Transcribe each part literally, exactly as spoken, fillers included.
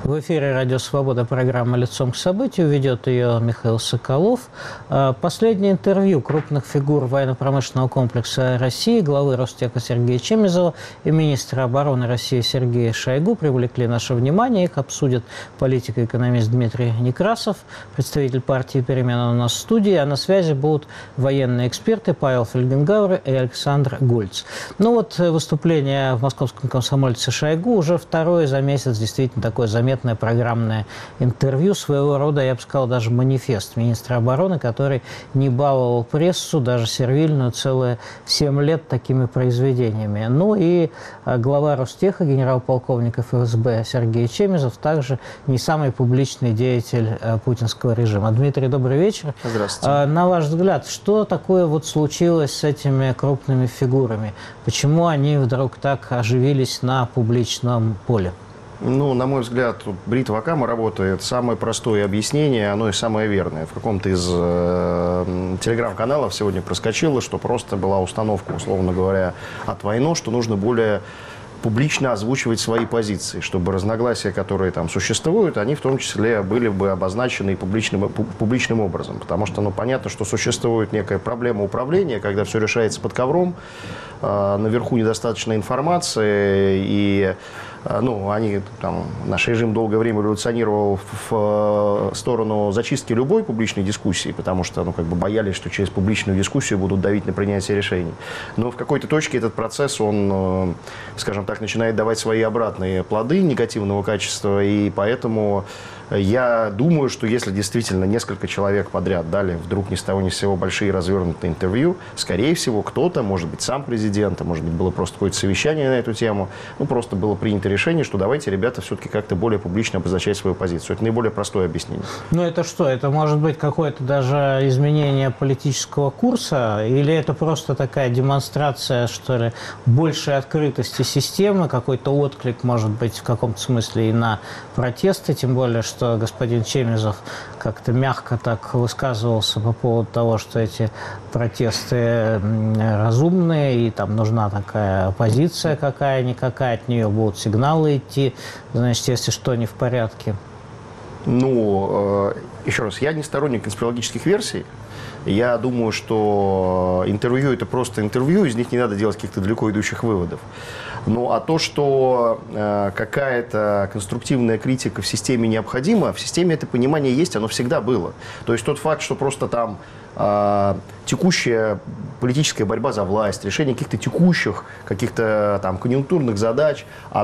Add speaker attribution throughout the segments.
Speaker 1: В эфире «Радио Свобода», программа «Лицом к событию». Ведет ее Михаил Соколов. Последнее интервью крупных фигур военно-промышленного комплекса России, главы Ростеха Сергея Чемизова и министра обороны России Сергея Шойгу привлекли наше внимание. Их обсудит политик и экономист Дмитрий Некрасов, представитель партии «Перемена» у нас в студии. А на связи будут военные эксперты Павел Фельгенгауэр и Александр Гольц. Ну вот выступление в московском комсомольце Шойгу уже второе за месяц, действительно такое заметное программное интервью, своего рода, я бы сказал, даже манифест министра обороны, который не баловал прессу, даже сервильную, целые семь лет такими произведениями. Ну и глава Ростеха, генерал-полковник эф эс бэ Сергей Чемизов, также не самый публичный деятель путинского режима. Дмитрий, добрый вечер.
Speaker 2: Здравствуйте.
Speaker 1: На ваш взгляд, что такое вот случилось с этими крупными фигурами? Почему они вдруг так оживились на публичном поле?
Speaker 2: Ну, на мой взгляд, бритва Акама работает. Самое простое объяснение, оно и самое верное. В каком-то из э, телеграм-каналов сегодня проскочило, что просто была установка, условно говоря, от войны, что нужно более публично озвучивать свои позиции, чтобы разногласия, которые там существуют, они в том числе были бы обозначены публичным, публичным образом. Потому что, ну, понятно, что существует некая проблема управления, когда все решается под ковром, э, наверху недостаточно информации, и ну, они, там, наш режим долгое время эволюционировал в сторону зачистки любой публичной дискуссии, потому что, ну, как бы боялись, что через публичную дискуссию будут давить на принятие решений. Но в какой-то точке этот процесс, он, скажем так, начинает давать свои обратные плоды негативного качества, и поэтому я думаю, что если действительно несколько человек подряд дали вдруг ни с того ни с сего большие развернутые интервью, скорее всего, кто-то, может быть, сам президент, а может быть, было просто какое-то совещание на эту тему, ну, просто было принято решение, что давайте, ребята, все-таки как-то более публично обозначать свою позицию. Это наиболее простое объяснение.
Speaker 1: Ну, это что? Это может быть какое-то даже изменение политического курса? Или это просто такая демонстрация, что ли, большей открытости системы, какой-то отклик, может быть, в каком-то смысле и на протесты, тем более, что что господин Чемизов как-то мягко так высказывался по поводу того, что эти протесты разумные, и там нужна такая оппозиция какая-никакая, от нее будут сигналы идти, значит, если что не в порядке.
Speaker 2: Ну, еще раз, я не сторонник конспирологических версий. Я думаю, что интервью – это просто интервью, из них не надо делать каких-то далеко идущих выводов. Ну, а то, что э, какая-то конструктивная критика в системе необходима, в системе это понимание есть, оно всегда было. То есть тот факт, что просто там э, текущая политическая борьба за власть, решение каких-то текущих, каких-то там конъюнктурных задач,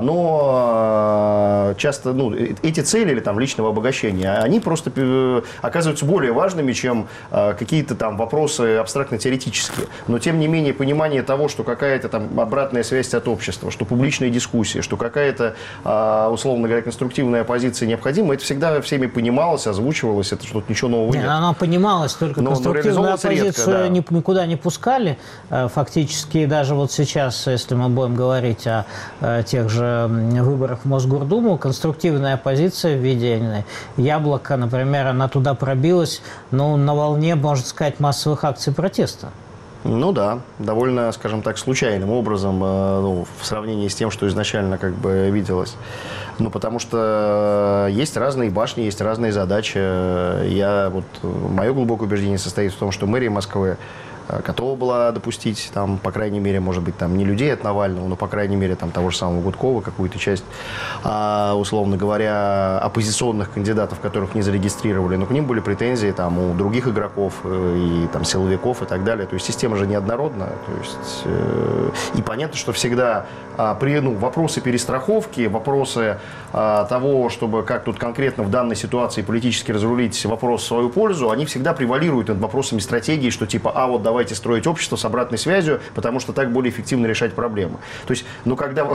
Speaker 2: оно э, часто, ну, эти цели или там личного обогащения, они просто э, оказываются более важными, чем э, какие-то там вопросы абстрактно-теоретические. Но, тем не менее, понимание того, что какая-то там обратная связь от общества, что публичная дискуссия, что какая-то, э, условно говоря, конструктивная оппозиция необходима, это всегда всеми понималось, озвучивалось, это что-то ничего нового нет.
Speaker 1: Нет, она понималась, только но, конструктивную но оппозицию редко, да. никуда не пускали. Фактически даже вот сейчас, если мы будем говорить о, о тех же выборах в Мосгордуму, конструктивная оппозиция в виде Яблока, например, она туда пробилась, ну, на волне, можно сказать, массовых акций протеста.
Speaker 2: Ну да, довольно, скажем так, случайным образом, ну, в сравнении с тем, что изначально как бы виделось. Ну, потому что есть разные башни, есть разные задачи. Я, вот, мое глубокое убеждение состоит в том, что мэрия Москвы готова была допустить, там, по крайней мере, может быть, там, не людей от Навального, но, по крайней мере, там, того же самого Гудкова, какую-то часть, а, условно говоря, оппозиционных кандидатов, которых не зарегистрировали, но к ним были претензии там, у других игроков и там, силовиков и так далее. То есть система же неоднородна. То есть, э, и понятно, что всегда а, при, ну, вопросы перестраховки, вопросы а, того, чтобы как тут конкретно в данной ситуации политически разрулить вопрос в свою пользу, они всегда превалируют над вопросами стратегии, что типа, а вот давай давайте строить общество с обратной связью, потому что так более эффективно решать проблемы. То есть, ну, когда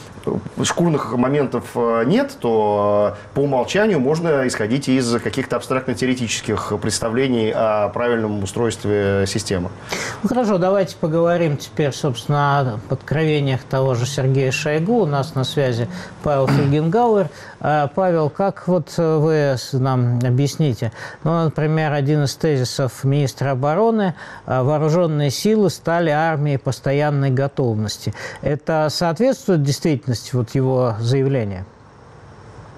Speaker 2: шкурных моментов нет, то по умолчанию можно исходить из каких-то абстрактно-теоретических представлений о правильном устройстве системы.
Speaker 1: Ну, хорошо, давайте поговорим теперь, собственно, о откровениях того же Сергея Шойгу. У нас на связи Павел Фельгенгауэр. Павел, как вот вы нам объясните? Ну, например, один из тезисов министра обороны – вооруженные силы стали армией постоянной готовности. Это соответствует действительности вот его заявления?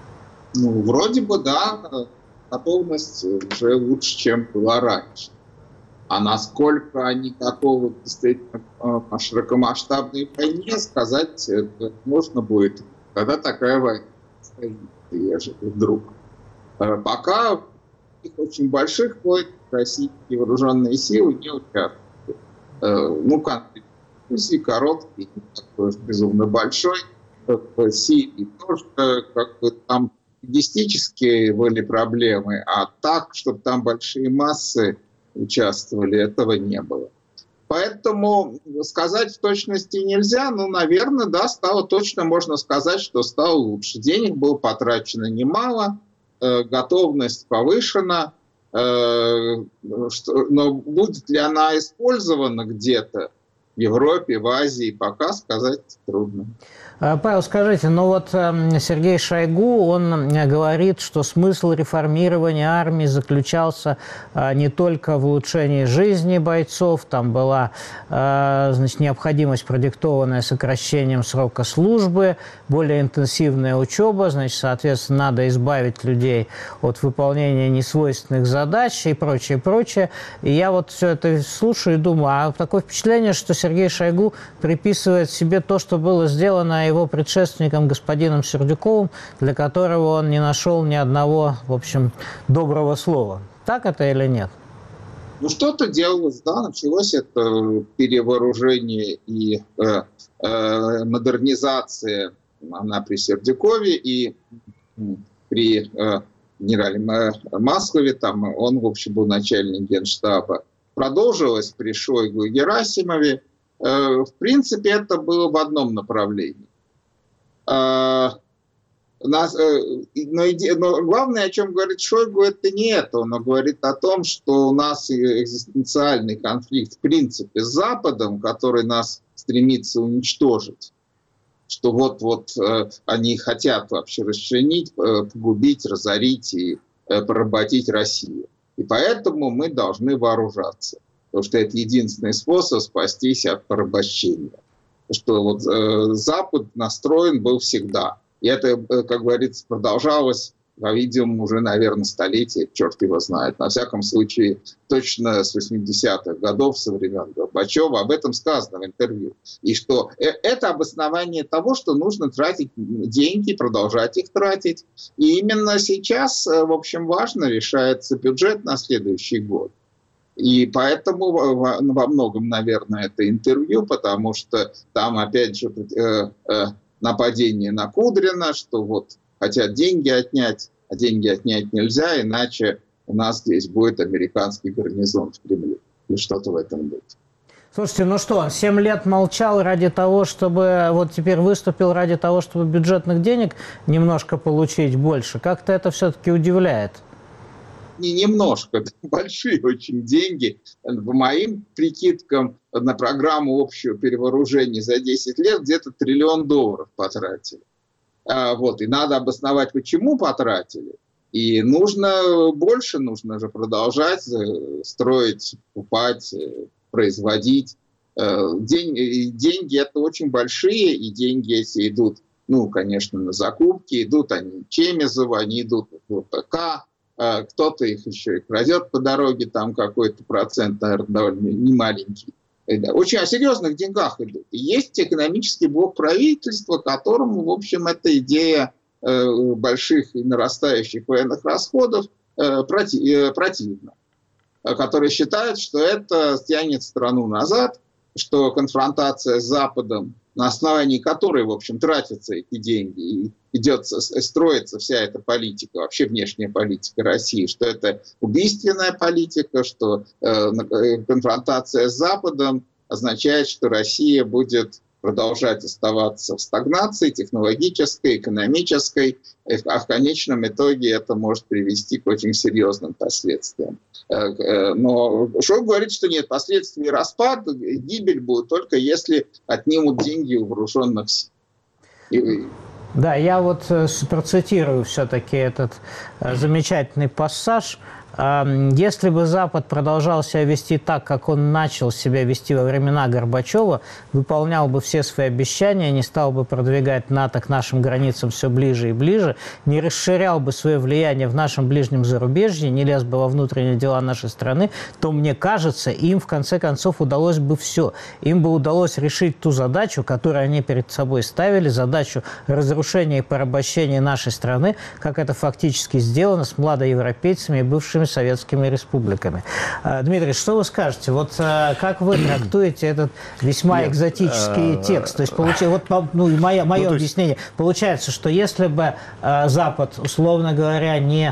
Speaker 3: Ну, вроде бы, да, готовность уже лучше, чем была раньше. А насколько они готовы к действительно широкомасштабной войне, сказать можно будет, когда такая война стоит, если вдруг. Пока их очень больших войн российские вооруженные силы не участвуют. Ну, конфликт короткий, не такой уж безумно большой. В Сирии тоже как бы там логистические были проблемы, а так, чтобы там большие массы участвовали, этого не было. Поэтому сказать в точности нельзя, но, наверное, да, стало точно, можно сказать, что стало лучше. Денег было потрачено немало, э, готовность повышена, э, что, но будет ли она использована где-то в Европе, в Азии, пока сказать трудно.
Speaker 1: Павел, скажите, ну вот Сергей Шойгу, он говорит, что смысл реформирования армии заключался не только в улучшении жизни бойцов, там была, значит, необходимость, продиктованная сокращением срока службы, более интенсивная учеба, значит, соответственно, надо избавить людей от выполнения несвойственных задач и прочее, прочее. И я вот все это слушаю и думаю, а такое впечатление, что Сергей Шойгу приписывает себе то, что было сделано его предшественником господином Сердюковым, для которого он не нашел ни одного, в общем, доброго слова. Так это или нет?
Speaker 3: Ну, что-то делалось, да, началось это перевооружение и э, э, модернизация, она при Сердюкове и при э, генерале Маслове, там он, в общем, был начальник Генштаба. Продолжилось при Шойгу и Герасимове. Э, в принципе, это было в одном направлении. Нас, но, но главное, о чем говорит Шойгу, это не это. Он говорит о том, что у нас экзистенциальный конфликт в принципе с Западом, который нас стремится уничтожить. Что вот-вот они хотят вообще расчленить, погубить, разорить и поработить Россию. И поэтому мы должны вооружаться. Потому что это единственный способ спастись от порабощения. Что вот э, Запад настроен был всегда. И это, э, как говорится, продолжалось, по-видимому, уже, наверное, столетие, черт его знает. На всяком случае, точно с восьмидесятых годов, со времен Горбачева, об этом сказано в интервью. И что э, это обоснование того, что нужно тратить деньги, продолжать их тратить. И именно сейчас, э, в общем, важно решается бюджет на следующий год. И поэтому во многом, наверное, это интервью, потому что там, опять же, э, э, нападение на Кудрина, что вот хотят деньги отнять, а деньги отнять нельзя, иначе у нас здесь будет американский гарнизон в Кремле. Или что-то в этом будет.
Speaker 1: Слушайте, ну что, он семь лет молчал ради того, чтобы... Вот теперь выступил ради того, чтобы бюджетных денег немножко получить больше. Как-то это все-таки удивляет.
Speaker 3: Не немножко, большие очень деньги. По моим прикидкам, на программу общего перевооружения за десять лет где-то триллион долларов потратили. А, вот, и надо обосновать, почему потратили. И нужно больше, нужно же продолжать строить, покупать, производить. Деньги, деньги это очень большие, и деньги эти идут, ну, конечно, на закупки, идут они Чемизову, они идут в ВПК. Кто-то их еще и крадет по дороге, там какой-то процент, наверное, довольно немаленький. Очень о серьезных деньгах идут. И есть экономический блок правительства, которому, в общем, эта идея больших и нарастающих военных расходов противна. Который считает, что это тянет страну назад, что конфронтация с Западом, на основании которой, в общем, тратятся эти деньги, и идет, строится вся эта политика, вообще внешняя политика России, что это убийственная политика, что э, конфронтация с Западом означает, что Россия будет продолжать оставаться в стагнации технологической, экономической, а в конечном итоге это может привести к очень серьезным последствиям. Но Шойгу говорит, что нет, последствий распад, гибель будет только если отнимут деньги у вооруженных сил. И
Speaker 1: Да, я вот процитирую все-таки этот замечательный пассаж. Если бы Запад продолжал себя вести так, как он начал себя вести во времена Горбачева, выполнял бы все свои обещания, не стал бы продвигать НАТО к нашим границам все ближе и ближе, не расширял бы свое влияние в нашем ближнем зарубежье, не лез бы во внутренние дела нашей страны, то, мне кажется, им в конце концов удалось бы все. Им бы удалось решить ту задачу, которую они перед собой ставили, задачу разрушения и порабощения нашей страны, как это фактически сделано с младоевропейцами и бывшими советскими республиками. Дмитрий, что вы скажете? Вот как вы трактуете этот весьма Нет, экзотический а... текст? То есть, получ... вот, ну, мое, мое ну, объяснение. Есть... Получается, что если бы Запад, условно говоря, не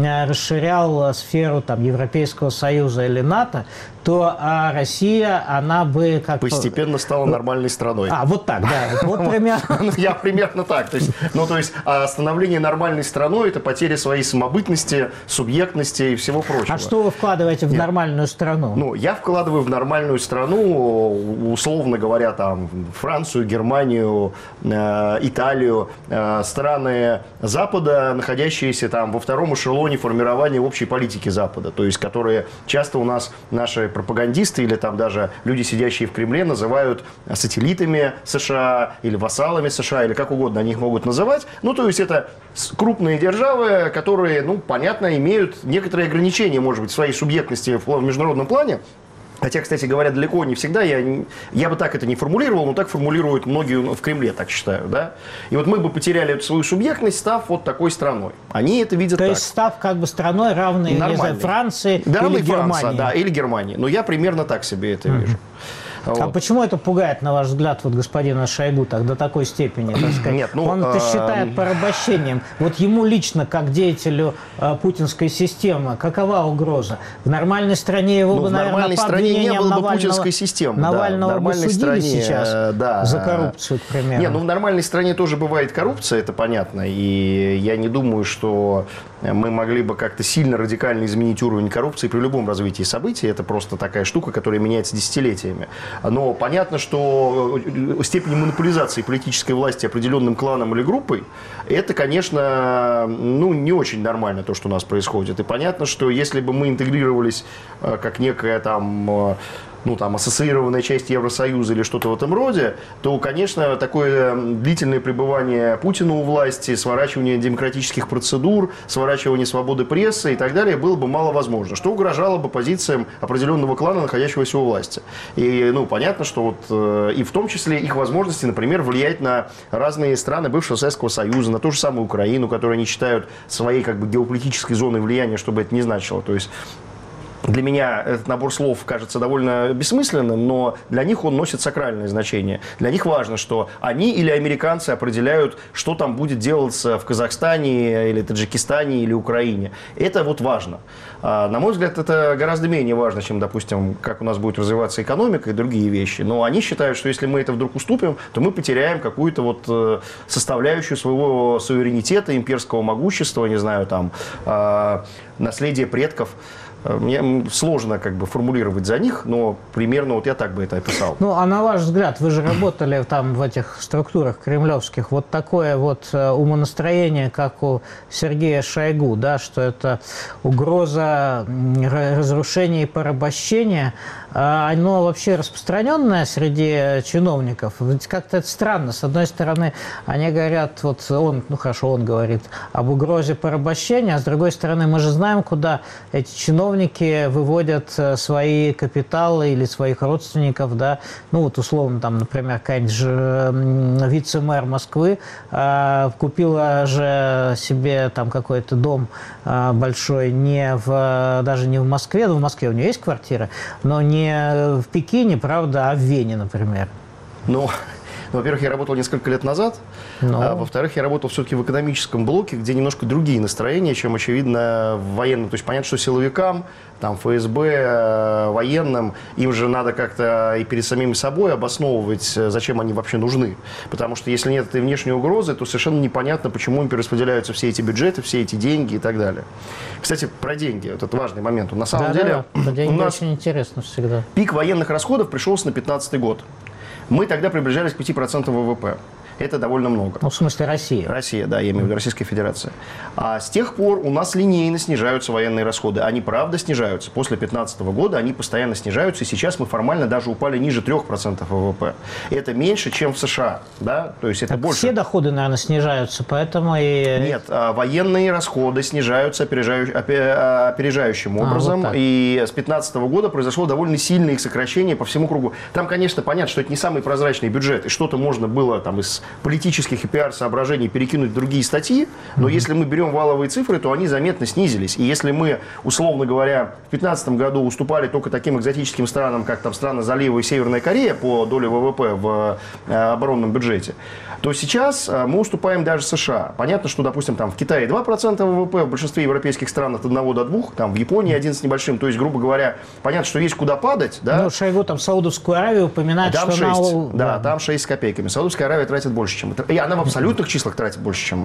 Speaker 1: расширял сферу там, Европейского Союза или НАТО, то а Россия, она бы как
Speaker 2: постепенно стала нормальной страной.
Speaker 1: А, вот так, да. Вот примерно.
Speaker 2: Я примерно так. То есть, ну, то есть, становление нормальной страной – это потеря своей самобытности, субъектности и всего прочего.
Speaker 1: А что вы вкладываете в Нет. нормальную страну?
Speaker 2: Ну, я вкладываю в нормальную страну, условно говоря, там, Францию, Германию, э, Италию, э, страны Запада, находящиеся там во втором эшелоне формирования общей политики Запада, то есть, которые часто у нас наши пропагандисты или там даже люди, сидящие в Кремле, называют сателлитами США или вассалами США, или как угодно они их могут называть. Ну, то есть это крупные державы, которые, ну, понятно, имеют некоторые ограничения, может быть, в своей субъектности в международном плане. Хотя, кстати говоря, далеко не всегда, я, я бы так это не формулировал, но так формулируют многие в Кремле, так считаю, да. И вот мы бы потеряли эту свою субъектность, став вот такой страной. Они это видят
Speaker 1: То
Speaker 2: так.
Speaker 1: То есть став как бы страной, равной, не знаю, Франции
Speaker 2: да,
Speaker 1: или
Speaker 2: Франция,
Speaker 1: Германии.
Speaker 2: Да, или Германии. Но я примерно так себе это вижу.
Speaker 1: Вот. А почему это пугает, на ваш взгляд, вот господина Шойгу так, до такой степени? Так сказать? Нет, ну, Он это считает порабощением. Вот ему лично, как деятелю э, путинской системы, какова угроза? В нормальной стране его
Speaker 2: ну,
Speaker 1: бы, наверное, по обвинениям Навального,
Speaker 2: путинской системы,
Speaker 1: Навального
Speaker 2: да,
Speaker 1: бы судили
Speaker 2: стране,
Speaker 1: сейчас
Speaker 2: да.
Speaker 1: за коррупцию, к примеру.
Speaker 2: Нет, ну в нормальной стране тоже бывает коррупция, это понятно. И я не думаю, что мы могли бы как-то сильно радикально изменить уровень коррупции при любом развитии событий. Это просто такая штука, которая меняется десятилетиями. Но понятно, что степень монополизации политической власти определенным кланом или группой, это, конечно, ну, не очень нормально, то, что у нас происходит. И понятно, что если бы мы интегрировались как некая там... ну, там, ассоциированная часть Евросоюза или что-то в этом роде, то, конечно, такое длительное пребывание Путина у власти, сворачивание демократических процедур, сворачивание свободы прессы и так далее было бы маловозможно, что угрожало бы позициям определенного клана, находящегося у власти. И, ну, понятно, что вот, и в том числе их возможности, например, влиять на разные страны бывшего Советского Союза, на ту же самую Украину, которую они считают своей, как бы, геополитической зоной влияния, что бы это ни значило. То есть для меня этот набор слов кажется довольно бессмысленным, но для них он носит сакральное значение. Для них важно, что они или американцы определяют, что там будет делаться в Казахстане, или Таджикистане, или Украине. Это вот важно. На мой взгляд, это гораздо менее важно, чем, допустим, как у нас будет развиваться экономика и другие вещи. Но они считают, что если мы это вдруг уступим, то мы потеряем какую-то вот составляющую своего суверенитета, имперского могущества, не знаю, там, наследия предков. Мне сложно как бы формулировать за них, но примерно вот я так бы это описал.
Speaker 1: Ну, а на ваш взгляд, вы же работали там в этих структурах кремлевских, вот такое вот умонастроение, как у Сергея Шойгу, да, что это угроза разрушения и порабощения, оно вообще распространенное среди чиновников? Ведь как-то это странно. С одной стороны, они говорят, вот он, ну хорошо, он говорит об угрозе порабощения, а с другой стороны, мы же знаем, куда эти чиновники выводят свои капиталы или своих родственников, да, ну вот условно, там, например, какая-нибудь вице-мэр Москвы э, купила же себе там какой-то дом э, большой не в, даже не в Москве, ну в Москве у нее есть квартира, но не в Пекине, правда, а в Вене, например.
Speaker 2: Ну, во-первых, я работал несколько лет назад, Но... а во-вторых, я работал все-таки в экономическом блоке, где немножко другие настроения, чем, очевидно, в военном. То есть понятно, что силовикам, там, эф эс бэ, военным, им же надо как-то и перед самим собой обосновывать, зачем они вообще нужны. Потому что если нет этой внешней угрозы, то совершенно непонятно, почему им перераспределяются все эти бюджеты, все эти деньги и так далее. Кстати, про деньги. Вот это важный момент. На самом
Speaker 1: да,
Speaker 2: деле,
Speaker 1: да, да.
Speaker 2: у нас
Speaker 1: очень интересно всегда.
Speaker 2: Пик военных расходов пришелся на пятнадцатый год. Мы тогда приближались к пяти процентам вэ вэ пэ. Это довольно много.
Speaker 1: Ну, в смысле Россия.
Speaker 2: Россия, да, я имею в виду Российская Федерация. А с тех пор у нас линейно снижаются военные расходы. Они правда снижаются. После две тысячи пятнадцатого года они постоянно снижаются, и сейчас мы формально даже упали ниже трех процентов ВВП. Это меньше, чем в США, да? То есть это
Speaker 1: так
Speaker 2: больше.
Speaker 1: Все доходы, наверное, снижаются, поэтому и...
Speaker 2: Нет, военные расходы снижаются опережающим, опережающим образом,
Speaker 1: а, вот
Speaker 2: и с две тысячи пятнадцатого года произошло довольно сильное их сокращение по всему кругу. Там, конечно, понятно, что это не самый прозрачный бюджет, и что-то можно было там из политических и пиар-соображений перекинуть в другие статьи, но mm-hmm. если мы берем валовые цифры, то они заметно снизились. И если мы, условно говоря, в две тысячи пятнадцатом году уступали только таким экзотическим странам, как там страны Залива и Северная Корея по доле ВВП в э, оборонном бюджете, то сейчас э, мы уступаем даже США. Понятно, что, допустим, там в Китае два процента ВВП, в большинстве европейских стран от одного до двух, там в Японии один с небольшим, то есть, грубо говоря, понятно, что есть куда падать, да?
Speaker 1: Ну, Шойгу там Саудовскую Аравию упоминает,
Speaker 2: там
Speaker 1: что
Speaker 2: шесть,
Speaker 1: она...
Speaker 2: да, там шесть с копейками. Саудовская Аравия тратит больше, чем мы. И она в абсолютных числах тратит больше, чем мы.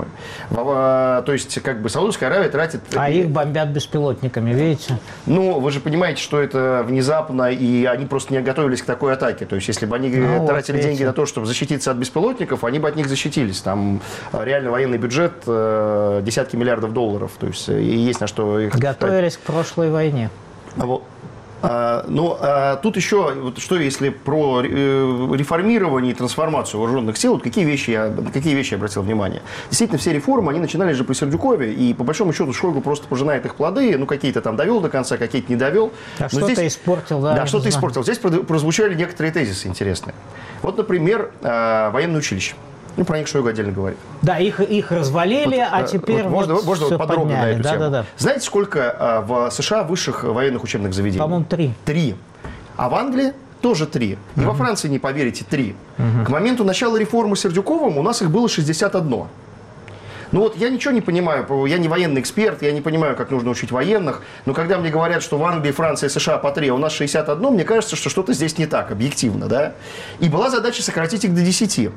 Speaker 2: В, то есть, как бы, Саудовская Аравия тратит...
Speaker 1: А их бомбят беспилотниками, видите?
Speaker 2: Ну, вы же понимаете, что это внезапно, и они просто не готовились к такой атаке. То есть, если бы они ну, тратили вот, деньги на то, чтобы защититься от беспилотников, они бы от них защитились. Там реально военный бюджет э, десятки миллиардов долларов. То есть, и есть на что их...
Speaker 1: Готовились к прошлой войне.
Speaker 2: Вот. А, ну, а тут еще, вот что если про реформирование и трансформацию вооруженных сил, вот какие вещи я, какие вещи я обратил внимание. Действительно, все реформы, они начинались же при Сердюкове, и по большому счету Шойгу просто пожинает их плоды, ну, какие-то там довел до конца, какие-то не довел.
Speaker 1: А что-то здесь, испортил, да?
Speaker 2: Да, что-то испортил. Здесь прозвучали некоторые тезисы интересные. Вот, например, военное училище. Ну, про них Шойгу отдельно говорит.
Speaker 1: Да, их, их развалили, вот, а теперь вот,
Speaker 2: вот можно, можно вот подробно
Speaker 1: подняли.
Speaker 2: на эту
Speaker 1: да,
Speaker 2: тему.
Speaker 1: Да, да.
Speaker 2: Знаете, сколько а, в США высших военных учебных заведений?
Speaker 1: По-моему, три.
Speaker 2: Три. А в Англии тоже три. И угу. во Франции, не поверите, три. Угу. К моменту начала реформы Сердюковым у нас их было шестьдесят одно. Ну вот я ничего не понимаю, я не военный эксперт, я не понимаю, как нужно учить военных, но когда мне говорят, что в Англии, Франции, США по три, а у нас шестьдесят одно, мне кажется, что что-то здесь не так, объективно, да? И была задача сократить их до десяти.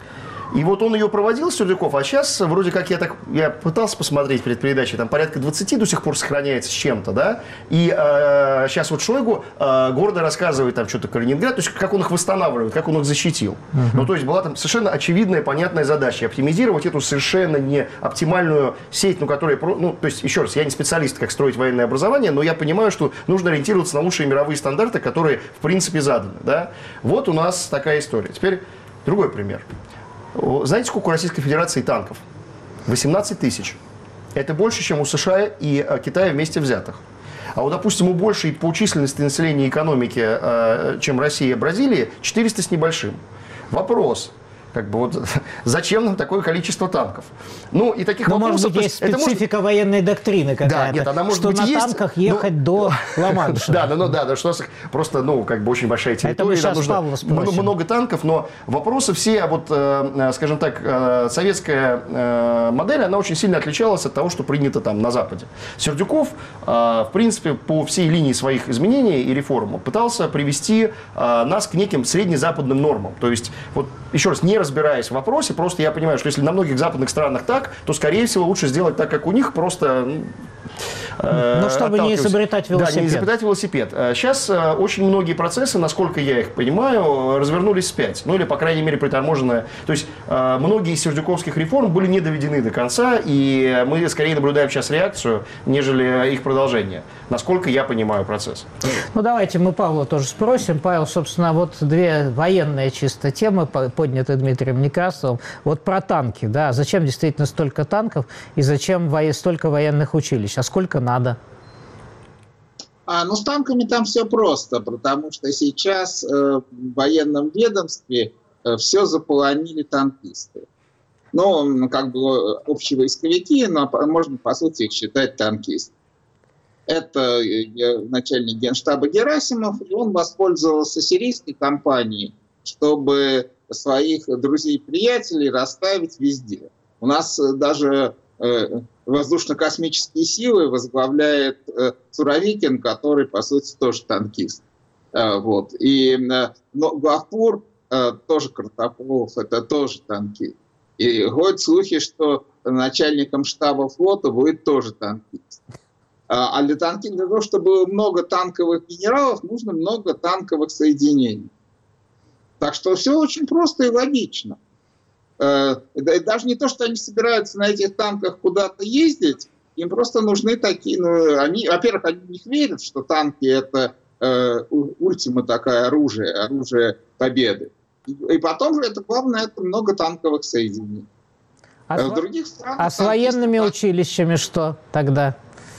Speaker 2: И вот он ее проводил, Сердюков, а сейчас вроде как я так, я пытался посмотреть перед передачей, там порядка двадцати до сих пор сохраняется с чем-то, да, и э, сейчас вот Шойгу э, гордо рассказывает там что-то Калининград, то есть как он их восстанавливает, как он их защитил. Uh-huh. Ну, то есть была там совершенно очевидная, понятная задача, оптимизировать эту совершенно не оптимальную сеть, ну, которая, ну, то есть, еще раз, я не специалист, как строить военное образование, но я понимаю, что нужно ориентироваться на лучшие мировые стандарты, которые, в принципе, заданы, да. Вот у нас такая история. Теперь другой пример. Знаете, сколько у Российской Федерации танков? восемнадцать тысяч. Это больше, чем у США и Китая вместе взятых. А вот, допустим, у большей по численности населения и экономики, чем Россия и Бразилия, четыреста с небольшим. Вопрос. Как бы вот, зачем нам такое количество танков? Ну, и таких
Speaker 1: ну,
Speaker 2: вопросов...
Speaker 1: может быть, есть специфика может... военной доктрины какая-то,
Speaker 2: да, нет, она может
Speaker 1: что
Speaker 2: быть
Speaker 1: на
Speaker 2: есть,
Speaker 1: танках ехать но... до Ла-Манша.
Speaker 2: Да, ну да, да, что у нас просто, ну, как бы очень большая территория, нам нужно много, много танков, но вопросы все, вот, скажем так, советская модель, она очень сильно отличалась от того, что принято там на Западе. Сердюков, в принципе, по всей линии своих изменений и реформ пытался привести нас к неким среднезападным нормам. То есть, вот, еще раз, не разбираясь в вопросе, просто я понимаю, что если на многих западных странах так, то, скорее всего, лучше сделать так, как у них, просто...
Speaker 1: Э, Но чтобы не изобретать велосипед.
Speaker 2: Да, не изобретать велосипед. Сейчас э, очень многие процессы, насколько я их понимаю, развернулись вспять. Ну, или, по крайней мере, приторможенные. То есть, э, многие из сердюковских реформ были не доведены до конца, и мы скорее наблюдаем сейчас реакцию, нежели их продолжение. Насколько я понимаю процесс.
Speaker 1: Ну, давайте мы Павла тоже спросим. Павел, собственно, вот две военные чисто темы, поднятые Дмитрием Некрасовым. Вот про танки, да. Зачем действительно столько танков и зачем во... столько военных училищ? А сколько надо?
Speaker 3: А, ну, с танками там все просто, потому что сейчас э, в военном ведомстве э, все заполонили танкисты. Ну, как бы общевойсковики, но можно, по сути, их считать танкистами. Это начальник Генштаба Герасимов, и он воспользовался сирийской кампанией, чтобы своих друзей и приятелей расставить везде. У нас даже э, воздушно-космические силы возглавляет э, Суровикин, который, по сути, тоже танкист. Э, вот. И э, но Гавпур, э, тоже Картополов, это тоже танкист. И ходят слухи, что начальником штаба флота будет тоже танкист. А для, танки, для того, чтобы было много танковых генералов, нужно много танковых соединений. Так что все очень просто и логично. Даже не то, что они собираются на этих танках куда-то ездить, им просто нужны такие... Ну, они, во-первых, они в них верят, что танки – это э, ультима такая оружие, оружие победы. И, и потом же это главное, это много танковых соединений.
Speaker 1: А,
Speaker 3: в других странах,
Speaker 1: а с военными
Speaker 3: танкисты... училищами
Speaker 1: что тогда?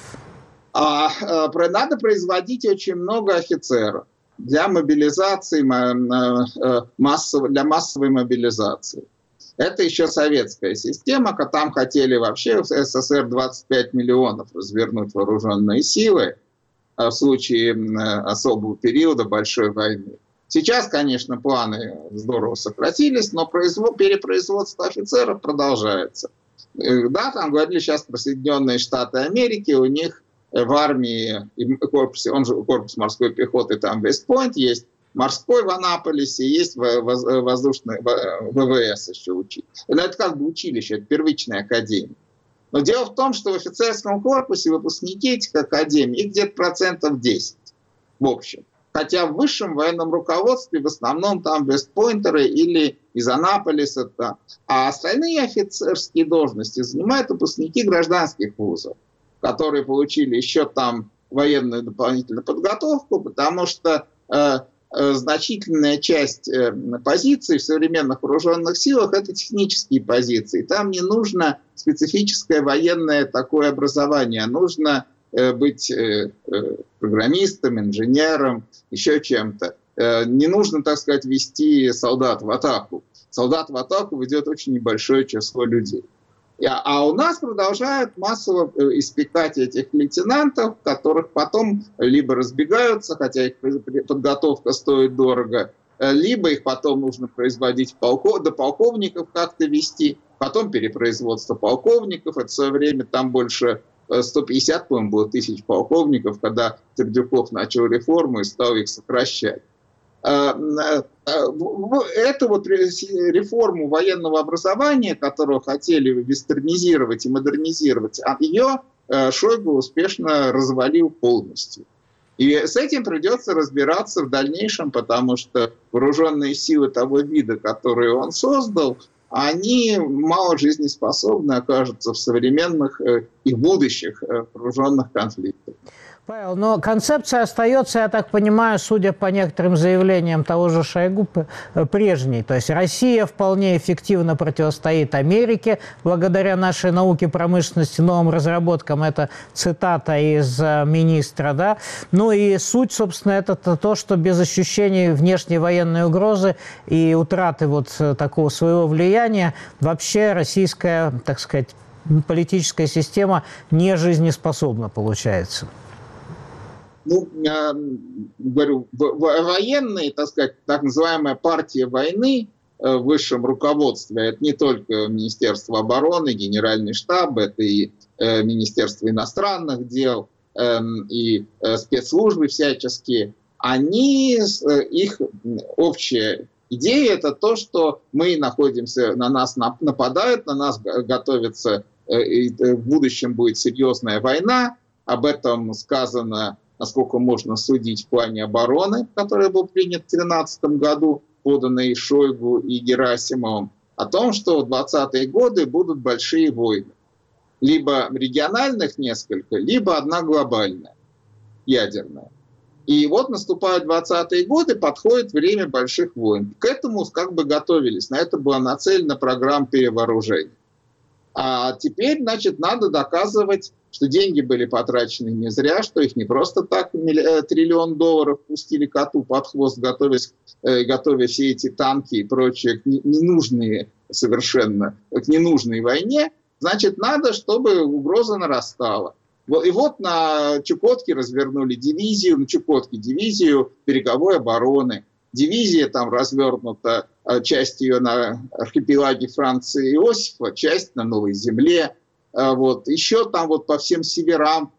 Speaker 3: А, а, надо производить очень много офицеров для мобилизации, массовой, для массовой мобилизации. Это еще советская система, там хотели вообще в СССР двадцать пять миллионов развернуть вооруженные силы в случае особого периода большой войны. Сейчас, конечно, планы здорово сократились, но перепроизводство офицеров продолжается. Да, там говорили сейчас про Соединенные Штаты Америки, у них в армии, корпусе, он же корпус морской пехоты, там Вест-Пойнт есть, морской в Анаполисе, есть воздушный ВВС еще учить. Это как бы училище, это первичная академия. Но дело в том, что в офицерском корпусе выпускники этих академий, их где-то процентов десять в общем. Хотя в высшем военном руководстве в основном там вестпойнтеры или из Анаполиса. Там. А остальные офицерские должности занимают выпускники гражданских вузов, которые получили еще там военную дополнительную подготовку, потому что э, э, значительная часть э, позиций в современных вооруженных силах – это технические позиции. Там не нужно специфическое военное такое образование, нужно э, быть э, э, программистом, инженером, еще чем-то. Э, не нужно, так сказать, вести солдат в атаку. Солдат в атаку ведет очень небольшое число людей. А у нас продолжают массово испекать этих лейтенантов, которых потом либо разбегаются, хотя их подготовка стоит дорого, либо их потом нужно производить полков, до полковников как-то вести, потом перепроизводство полковников. Это в свое время там больше сто пятьдесят, по-моему, было тысяч полковников, когда Сердюков начал реформу и стал их сокращать. Эту вот реформу военного образования, которую хотели вестернизировать и модернизировать, ее Шойгу успешно развалил полностью. И с этим придется разбираться в дальнейшем, потому что вооруженные силы того вида, которые он создал, они мало жизнеспособны окажутся в современных и будущих вооруженных конфликтах.
Speaker 1: Павел, но концепция остается, я так понимаю, судя по некоторым заявлениям того же Шойгу, прежней. То есть Россия вполне эффективно противостоит Америке благодаря нашей науке, промышленности, новым разработкам. Это цитата из министра, да. Ну и суть, собственно, это то, что без ощущения внешней военной угрозы и утраты вот такого своего влияния вообще российская, так сказать, политическая система не жизнеспособна получается.
Speaker 3: Ну, я говорю, военные, так сказать, так называемая партия войны в высшем руководстве, это не только Министерство обороны, Генеральный штаб, это и Министерство иностранных дел, и спецслужбы всяческие, они, их общая идея – это то, что мы находимся, на нас нападают, на нас готовится, и в будущем будет серьезная война, об этом сказано, насколько можно судить, в плане обороны, который был принят в две тысячи тринадцатом году, поданный Шойгу и Герасимовым, о том, что в двадцатые годы будут большие войны. Либо региональных несколько, либо одна глобальная, ядерная. И вот наступают двадцатые годы, подходит время больших войн. К этому как бы готовились, на это была нацелена программа перевооружения. А теперь, значит, надо доказывать, что деньги были потрачены не зря, что их не просто так триллион долларов пустили коту под хвост, готовясь, готовя все эти танки и прочее к ненужные совершенно, к ненужной войне. Значит, надо, чтобы угроза нарастала. И вот на Чукотке развернули дивизию, на Чукотке дивизию береговой обороны. Дивизия там развернута, часть ее на архипелаге Франции Иосифа, часть на Новой Земле. Вот. Еще там вот по всем северам,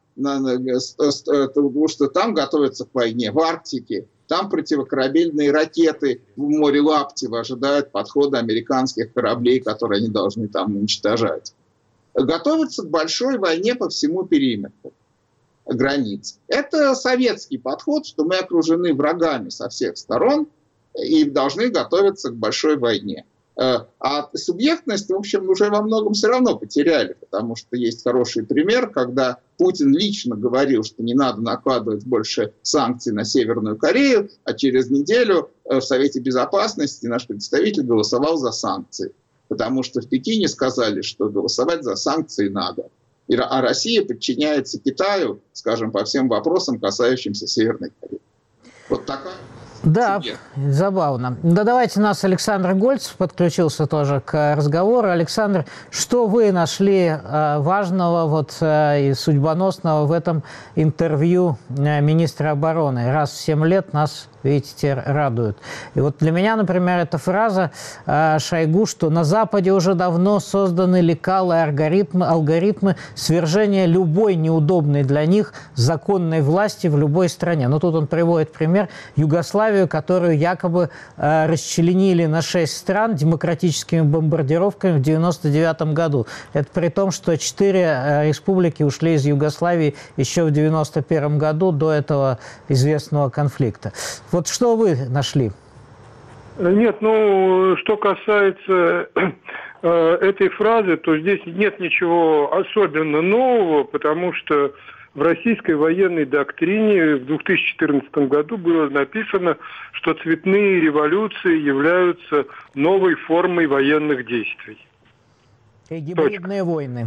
Speaker 3: потому что там готовятся к войне в Арктике. Там противокорабельные ракеты в море Лаптева ожидают подхода американских кораблей, которые они должны там уничтожать. Готовятся к большой войне по всему периметру границ. Это советский подход, что мы окружены врагами со всех сторон и должны готовиться к большой войне. А субъектность, в общем, уже во многом все равно потеряли, потому что есть хороший пример, когда Путин лично говорил, что не надо накладывать больше санкций на Северную Корею, а через неделю в Совете Безопасности наш представитель голосовал за санкции, потому что в Пекине сказали, что голосовать за санкции надо. А Россия подчиняется Китаю, скажем, по всем вопросам, касающимся Северной Кореи. Вот такая...
Speaker 1: Да, забавно. Да, давайте нас Александр Гольцев подключился тоже к разговору. Александр, что вы нашли э, важного вот, э, и судьбоносного в этом интервью э, министра обороны? Раз в семь лет нас, видите, радует. И вот для меня, например, эта фраза э, Шойгу, что на Западе уже давно созданы лекалы, алгоритмы, алгоритмы свержения любой неудобной для них законной власти в любой стране. Но тут он приводит пример Югославии, которую якобы э, расчленили на шесть стран демократическими бомбардировками в девяносто девятом году. Это при том, что четыре э, республики ушли из Югославии еще в девяносто первом году, до этого известного конфликта. Вот что вы нашли?
Speaker 4: Нет, ну, что касается э, этой фразы, то здесь нет ничего особенно нового, потому что в российской военной доктрине в две тысячи четырнадцатом году было написано, что цветные революции являются новой формой военных действий.
Speaker 1: И гибридные войны.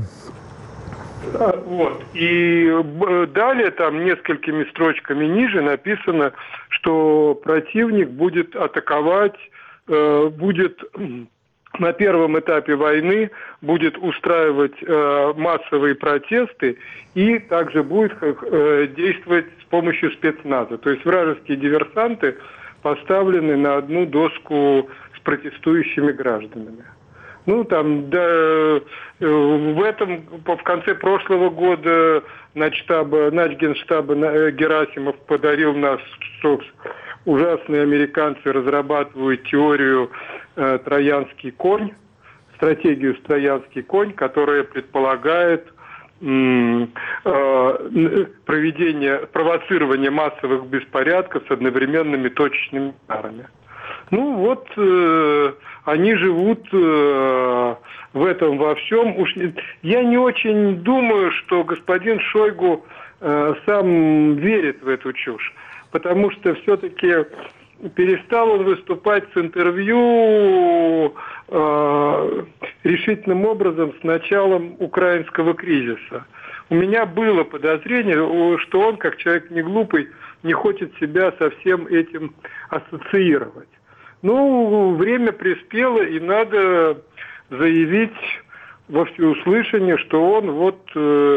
Speaker 4: Вот. И далее, там несколькими строчками ниже написано, что противник будет атаковать, будет... на первом этапе войны будет устраивать э, массовые протесты и также будет э, действовать с помощью спецназа. То есть вражеские диверсанты поставлены на одну доску с протестующими гражданами. Ну, там, да, э, в этом, в конце прошлого года начштаба, начгенштаба Герасимов подарил нас, что ужасные американцы разрабатывают теорию э, «Троянский конь», стратегию «Троянский конь», которая предполагает м, э, проведение, провоцирование массовых беспорядков с одновременными точечными ударами. Ну вот, э, они живут э, в этом во всем. Уж не, я не очень думаю, что господин Шойгу э, сам верит в эту чушь, потому что все-таки перестал он выступать с интервью э, решительным образом с началом украинского кризиса. У меня было подозрение, что он, как человек не глупый, не хочет себя со всем этим ассоциировать. Ну, время приспело, и надо заявить во всеуслышание, что он вот э,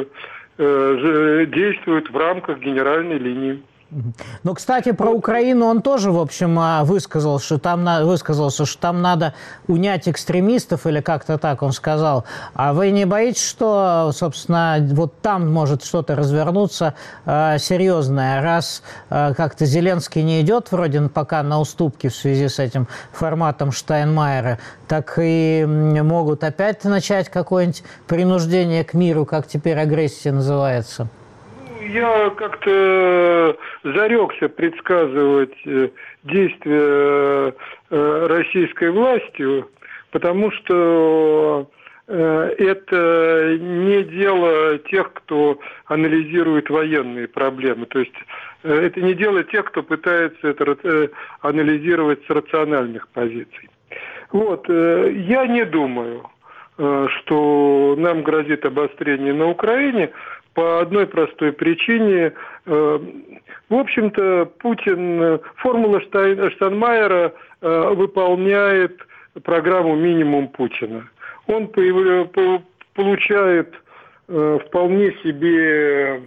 Speaker 4: э, действует в рамках генеральной линии.
Speaker 1: Ну, кстати, про Украину он тоже, в общем, высказал, что там, высказался, что там надо унять экстремистов, или как-то так он сказал. А вы не боитесь, что, собственно, вот там может что-то развернуться э, серьезное, раз э, как-то Зеленский не идет вроде пока на уступки в связи с этим форматом Штайнмайера, так и могут опять начать какое-нибудь принуждение к миру, как теперь агрессия называется?
Speaker 4: Я как-то зарекся предсказывать действия российской власти, потому что это не дело тех, кто анализирует военные проблемы. То есть это не дело тех, кто пытается это анализировать с рациональных позиций. Вот. Я не думаю, что нам грозит обострение на Украине, по одной простой причине. В общем-то, Путин, формула Штайнмайера выполняет программу «Минимум Путина». Он получает вполне себе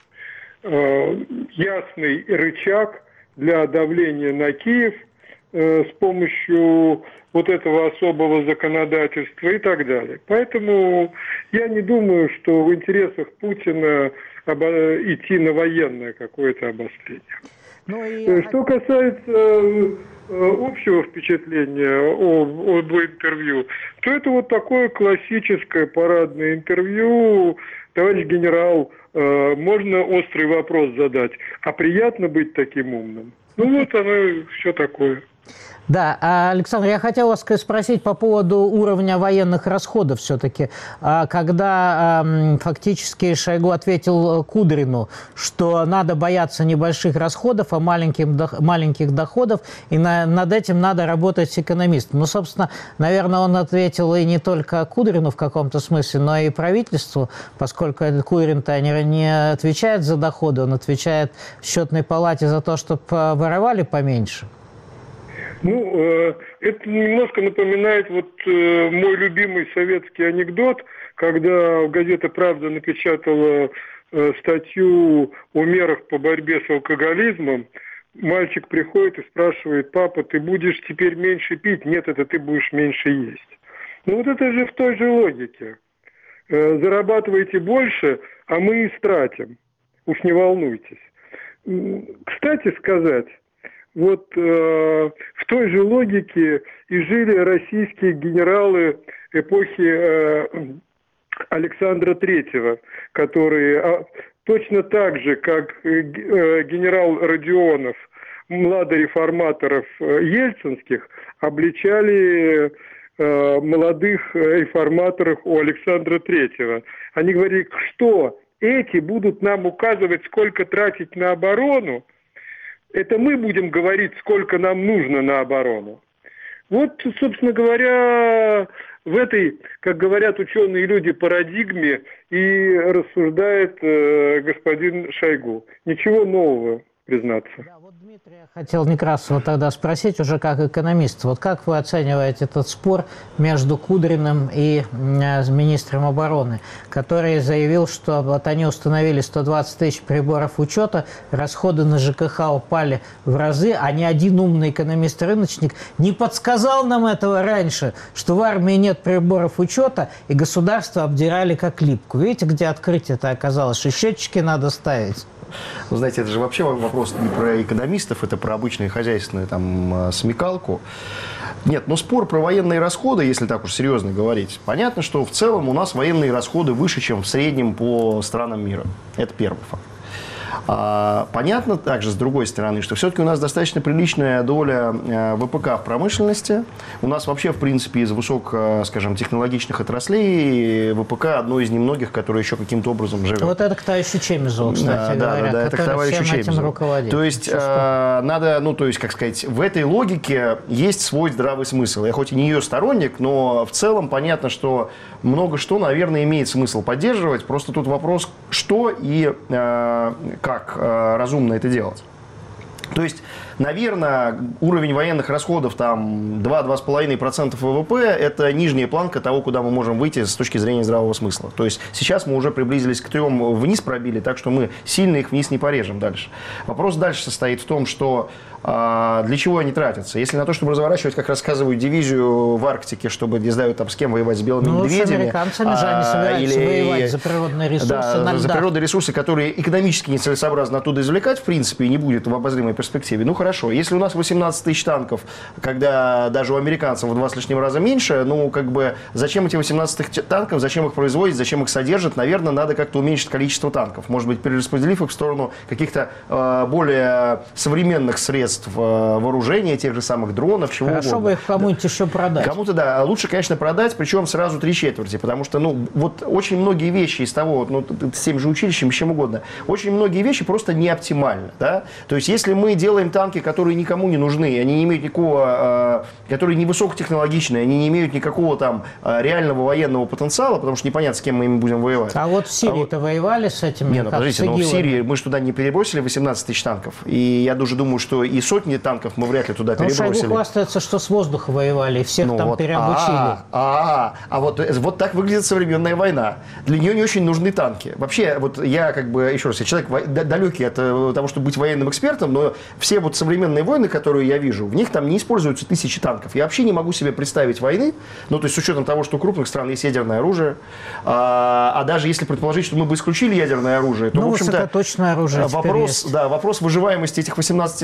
Speaker 4: ясный рычаг для давления на Киев с помощью вот этого особого законодательства и так далее. Поэтому я не думаю, что в интересах Путина идти на военное какое-то обострение. Ну и... Что касается общего впечатления об интервью, то это вот такое классическое парадное интервью. Товарищ генерал, можно острый вопрос задать, а приятно быть таким умным? Ну вот оно все такое.
Speaker 1: Да, Александр, я хотел вас спросить по поводу уровня военных расходов все-таки. Когда фактически Шойгу ответил Кудрину, что надо бояться небольших расходов, а маленьких, маленьких доходов, и на, над этим надо работать с экономистом. Ну, собственно, наверное, он ответил и не только Кудрину в каком-то смысле, но и правительству, поскольку Кудрин-то не, не отвечает за доходы, он отвечает в счетной палате за то, чтобы воровали поменьше.
Speaker 4: Ну, э, это немножко напоминает вот э, мой любимый советский анекдот, когда газета «Правда» напечатала э, статью о мерах по борьбе с алкоголизмом. Мальчик приходит и спрашивает: папа, ты будешь теперь меньше пить? Нет, это ты будешь меньше есть. Ну вот это же в той же логике. Э, зарабатывайте больше, а мы истратим. Уж не волнуйтесь. Кстати сказать, вот э, в той же логике и жили российские генералы эпохи э, Александра Третьего, которые а, точно так же, как э, генерал Родионов, младореформаторов э, ельцинских, обличали э, молодых реформаторов у Александра Третьего. Они говорили, что эти будут нам указывать, сколько тратить на оборону, это мы будем говорить, сколько нам нужно на оборону. Вот, собственно говоря, в этой, как говорят ученые люди, парадигме и рассуждает э, господин Шойгу. Ничего нового, признаться.
Speaker 1: Да, вот Дмитрия хотел Некрасова тогда спросить уже как экономист. Вот как вы оцениваете этот спор между Кудриным и э, министром обороны, который заявил, что вот они установили сто двадцать тысяч приборов учета, расходы на ЖКХ упали в разы, а ни один умный экономист-рыночник не подсказал нам этого раньше, что в армии нет приборов учета, и государство обдирали как липку. Видите, где открытие-то оказалось, что счетчики надо ставить?
Speaker 2: Ну, знаете, это же вообще вопрос не про экономистов, это про обычную хозяйственную там смекалку. Нет, но спор про военные расходы, если так уж серьезно говорить, понятно, что в целом у нас военные расходы выше, чем в среднем по странам мира. Это первый факт. А, понятно также, с другой стороны, что все-таки у нас достаточно приличная доля ВПК в промышленности. У нас вообще, в принципе, из высоко, скажем, технологичных отраслей ВПК одно из немногих, которое еще каким-то образом живет.
Speaker 1: Вот это к товарищу Чемизову, кстати
Speaker 2: да,
Speaker 1: говоря,
Speaker 2: да, да, это к товарищу Чемизову. То есть, э, надо, ну, то есть, как сказать, в этой логике есть свой здравый смысл. Я хоть и не ее сторонник, но в целом понятно, что много что, наверное, имеет смысл поддерживать. Просто тут вопрос, что и э, как э, разумно это делать. То есть, наверное, уровень военных расходов там два-два с половиной процента ВВП – это нижняя планка того, куда мы можем выйти с точки зрения здравого смысла. То есть сейчас мы уже приблизились к трем, вниз пробили, так что мы сильно их вниз не порежем дальше. Вопрос дальше состоит в том, что а, для чего они тратятся. Если на то, чтобы разворачивать, как рассказывают, дивизию в Арктике, чтобы, не знаю, там, с кем воевать, с белыми
Speaker 1: ну,
Speaker 2: медведями.
Speaker 1: Ну, с американцами же они собираются или, воевать за природные ресурсы.
Speaker 2: Да, за природные ресурсы, которые экономически нецелесообразно оттуда извлекать, в принципе, и не будет в обозримой перспективе. Ну, хорошо. Если у нас восемнадцать тысяч танков, когда даже у американцев в два с лишним раза меньше, ну, как бы, зачем эти восемнадцать тысяч танков, зачем их производить, зачем их содержат? Наверное, надо как-то уменьшить количество танков. Может быть, перераспределив их в сторону каких-то э, более современных средств э, вооружения, тех же самых дронов, чего
Speaker 1: Хорошо
Speaker 2: угодно.
Speaker 1: бы их кому-нибудь да. еще продать.
Speaker 2: Кому-то, да. Лучше, конечно, продать, причем сразу три четверти, потому что, ну, вот очень многие вещи из того, ну, с тем же училищем, чем угодно, очень многие вещи просто не оптимальны, да. То есть, если мы делаем танки, которые никому не нужны, они не имеют никакого, э, которые не высокотехнологичные, они не имеют никакого там э, реального военного потенциала, потому что непонятно, с кем мы им будем воевать.
Speaker 1: А вот в Сирии-то а вот... воевали с этими?
Speaker 2: Не, ну, подождите, но в Сирии мы же туда не перебросили восемнадцать тысяч танков, и я даже думаю, что и сотни танков мы вряд ли туда ну, перебросили.
Speaker 1: Шойгу хвастается, что с воздуха воевали, и всех ну, там вот, переобучили.
Speaker 2: А, а, а, а вот, вот так выглядит современная война. Для нее не очень нужны танки. Вообще, вот я как бы, еще раз, я человек далекий от того, чтобы быть военным экспертом, но все вот современные войны, которые я вижу, в них там не используются тысячи танков. Я вообще не могу себе представить войны, ну, то есть с учетом того, что у крупных стран есть ядерное оружие, а, а даже если предположить, что мы бы исключили ядерное оружие, то,
Speaker 1: ну,
Speaker 2: в общем-то,
Speaker 1: высокоточное оружие
Speaker 2: вопрос, да, вопрос выживаемости этих восемнадцати тысяч танков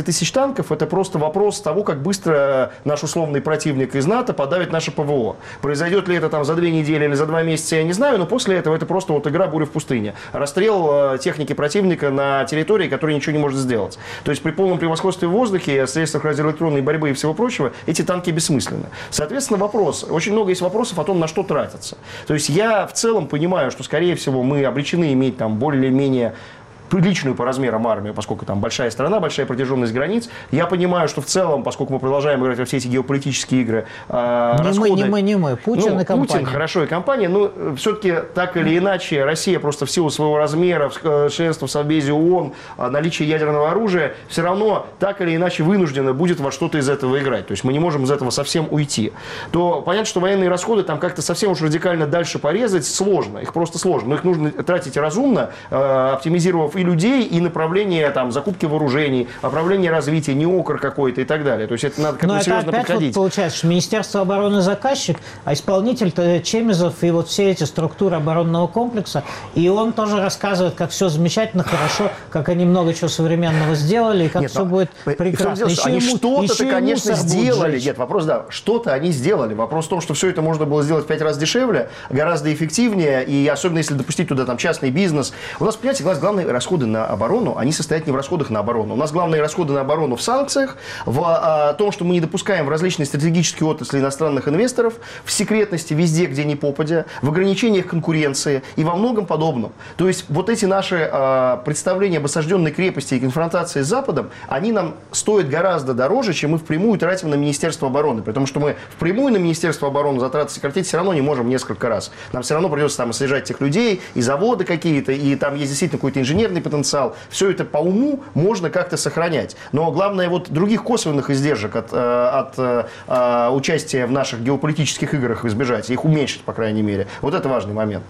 Speaker 2: танков – это просто вопрос того, как быстро наш условный противник из НАТО подавит наше ПВО. Произойдет ли это там за две недели или за два месяца, я не знаю, но после этого это просто вот игра «Буря в пустыне». Расстрел техники противника на территории, которая ничего не может сделать. То есть при полном превосходстве в воздухе, средствах радиоэлектронной борьбы и всего прочего, эти танки бессмысленны. Соответственно, вопрос. Очень много есть вопросов о том, на что тратятся. То есть я в целом понимаю, что, скорее всего, мы обречены иметь там более-менее приличную по размерам армию, поскольку там большая страна, большая протяженность границ. Я понимаю, что в целом, поскольку мы продолжаем играть во все эти геополитические игры, э,
Speaker 1: не
Speaker 2: расходы...
Speaker 1: мы, не мы, не мы. Путин
Speaker 2: ну,
Speaker 1: и компания.
Speaker 2: Путин, хорошо, и компания, но все-таки так или иначе Россия просто в силу своего размера, членства в Совбезе ООН, наличия ядерного оружия, все равно так или иначе вынуждена будет во что-то из этого играть. То есть мы не можем из этого совсем уйти. То понятно, что военные расходы там как-то совсем уж радикально дальше порезать сложно. Их просто сложно. Но их нужно тратить разумно, э, оптимизировав и людей, и направление там, закупки вооружений, направление развития, не окр какой-то и так далее. То есть это надо как-то серьезно подходить. Но это опять вот
Speaker 1: получается, что Министерство обороны заказчик, а исполнитель-то Чемизов и вот все эти структуры оборонного комплекса. И он тоже рассказывает, как все замечательно, хорошо, как они много чего современного сделали, и как Нет, все но, будет прекрасно.
Speaker 2: Дело, они что-то, конечно, сделали. Нет, вопрос, да, что-то они сделали. Вопрос в том, что все это можно было сделать в пять раз дешевле, гораздо эффективнее, и особенно если допустить туда там частный бизнес. У нас, понимаете, главные расходы на оборону, они состоят не в расходах на оборону. У нас главные расходы на оборону в санкциях, в а, том, что мы не допускаем в различные стратегические отрасли иностранных инвесторов, в секретности везде, где ни попадя, в ограничениях конкуренции и во многом подобном. То есть вот эти наши а, представления об осажденной крепости и конфронтации с Западом, они нам стоят гораздо дороже, чем мы впрямую тратим на Министерство обороны. Потому что мы впрямую на Министерство обороны затраты сократить все равно не можем несколько раз. Нам все равно придется там содержать тех людей, и заводы какие-то, и там есть действительно какой-то инженерный потенциал. Все это по уму можно как-то сохранять. Но главное, вот других косвенных издержек от, от, от участия в наших геополитических играх избежать, их уменьшить, по крайней мере. Вот это важный момент.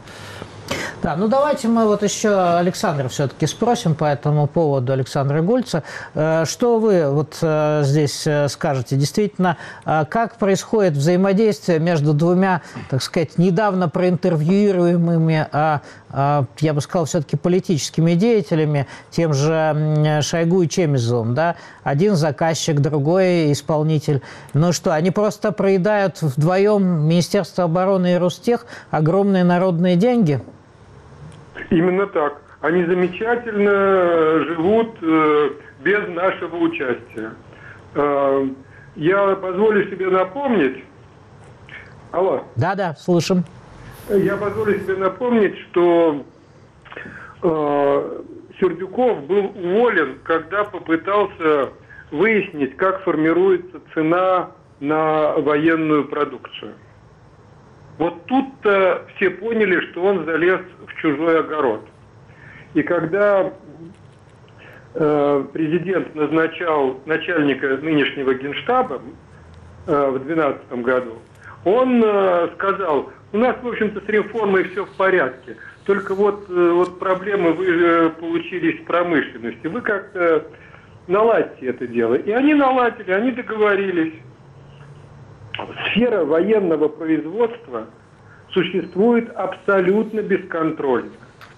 Speaker 1: Да, ну давайте мы вот еще Александра все-таки спросим по этому поводу, Александра Гольца. Что вы вот здесь скажете? Действительно, как происходит взаимодействие между двумя, так сказать, недавно проинтервьюируемыми, а, я бы сказал, все-таки политическими деятелями, тем же Шойгу и Чемизовым, да? Один заказчик, другой исполнитель. Ну что, они просто проедают вдвоем Министерство обороны и Ростех огромные народные деньги?
Speaker 4: Именно так. Они замечательно живут э, без нашего участия. Э, я позволю себе напомнить... Алло.
Speaker 1: Да-да, слышим.
Speaker 4: Я позволю себе напомнить, что э, Сердюков был уволен, когда попытался выяснить, как формируется цена на военную продукцию. Вот тут-то все поняли, что он залез в чужой огород. И когда э, президент назначал начальника нынешнего Генштаба э, в две тысячи двенадцатом году, он э, сказал, у нас, в общем-то, с реформой все в порядке, только вот, э, вот проблемы вы э, получились в промышленности, вы как-то наладьте это дело. И они наладили, они договорились. Сфера военного производства существует абсолютно бесконтрольно.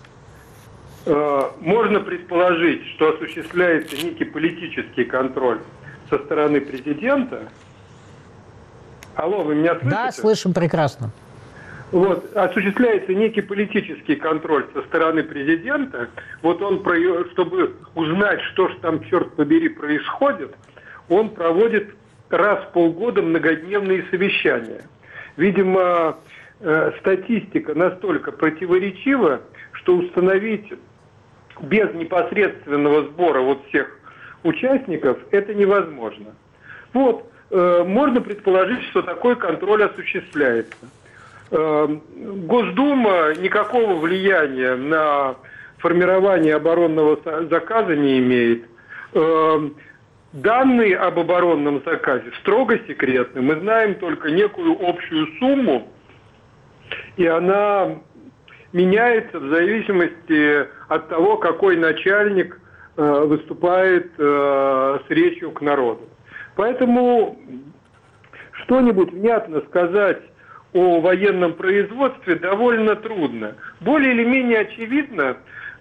Speaker 4: Можно предположить, что осуществляется некий политический контроль со стороны президента. Алло, вы меня слышите?
Speaker 1: Да, слышим прекрасно.
Speaker 4: Вот, осуществляется некий политический контроль со стороны президента. Вот он, чтобы узнать, что же там, черт побери, происходит, он проводит раз в полгода многодневные совещания. Видимо, э, статистика настолько противоречива, что установить без непосредственного сбора вот всех участников это невозможно. Вот, э, можно предположить, что такой контроль осуществляется. Э, Госдума никакого влияния на формирование оборонного заказа не имеет. Э, Данные об оборонном заказе строго секретны. Мы знаем только некую общую сумму, и она меняется в зависимости от того, какой начальник э, выступает э, с речью к народу. Поэтому что-нибудь внятно сказать о военном производстве довольно трудно. Более или менее очевидно,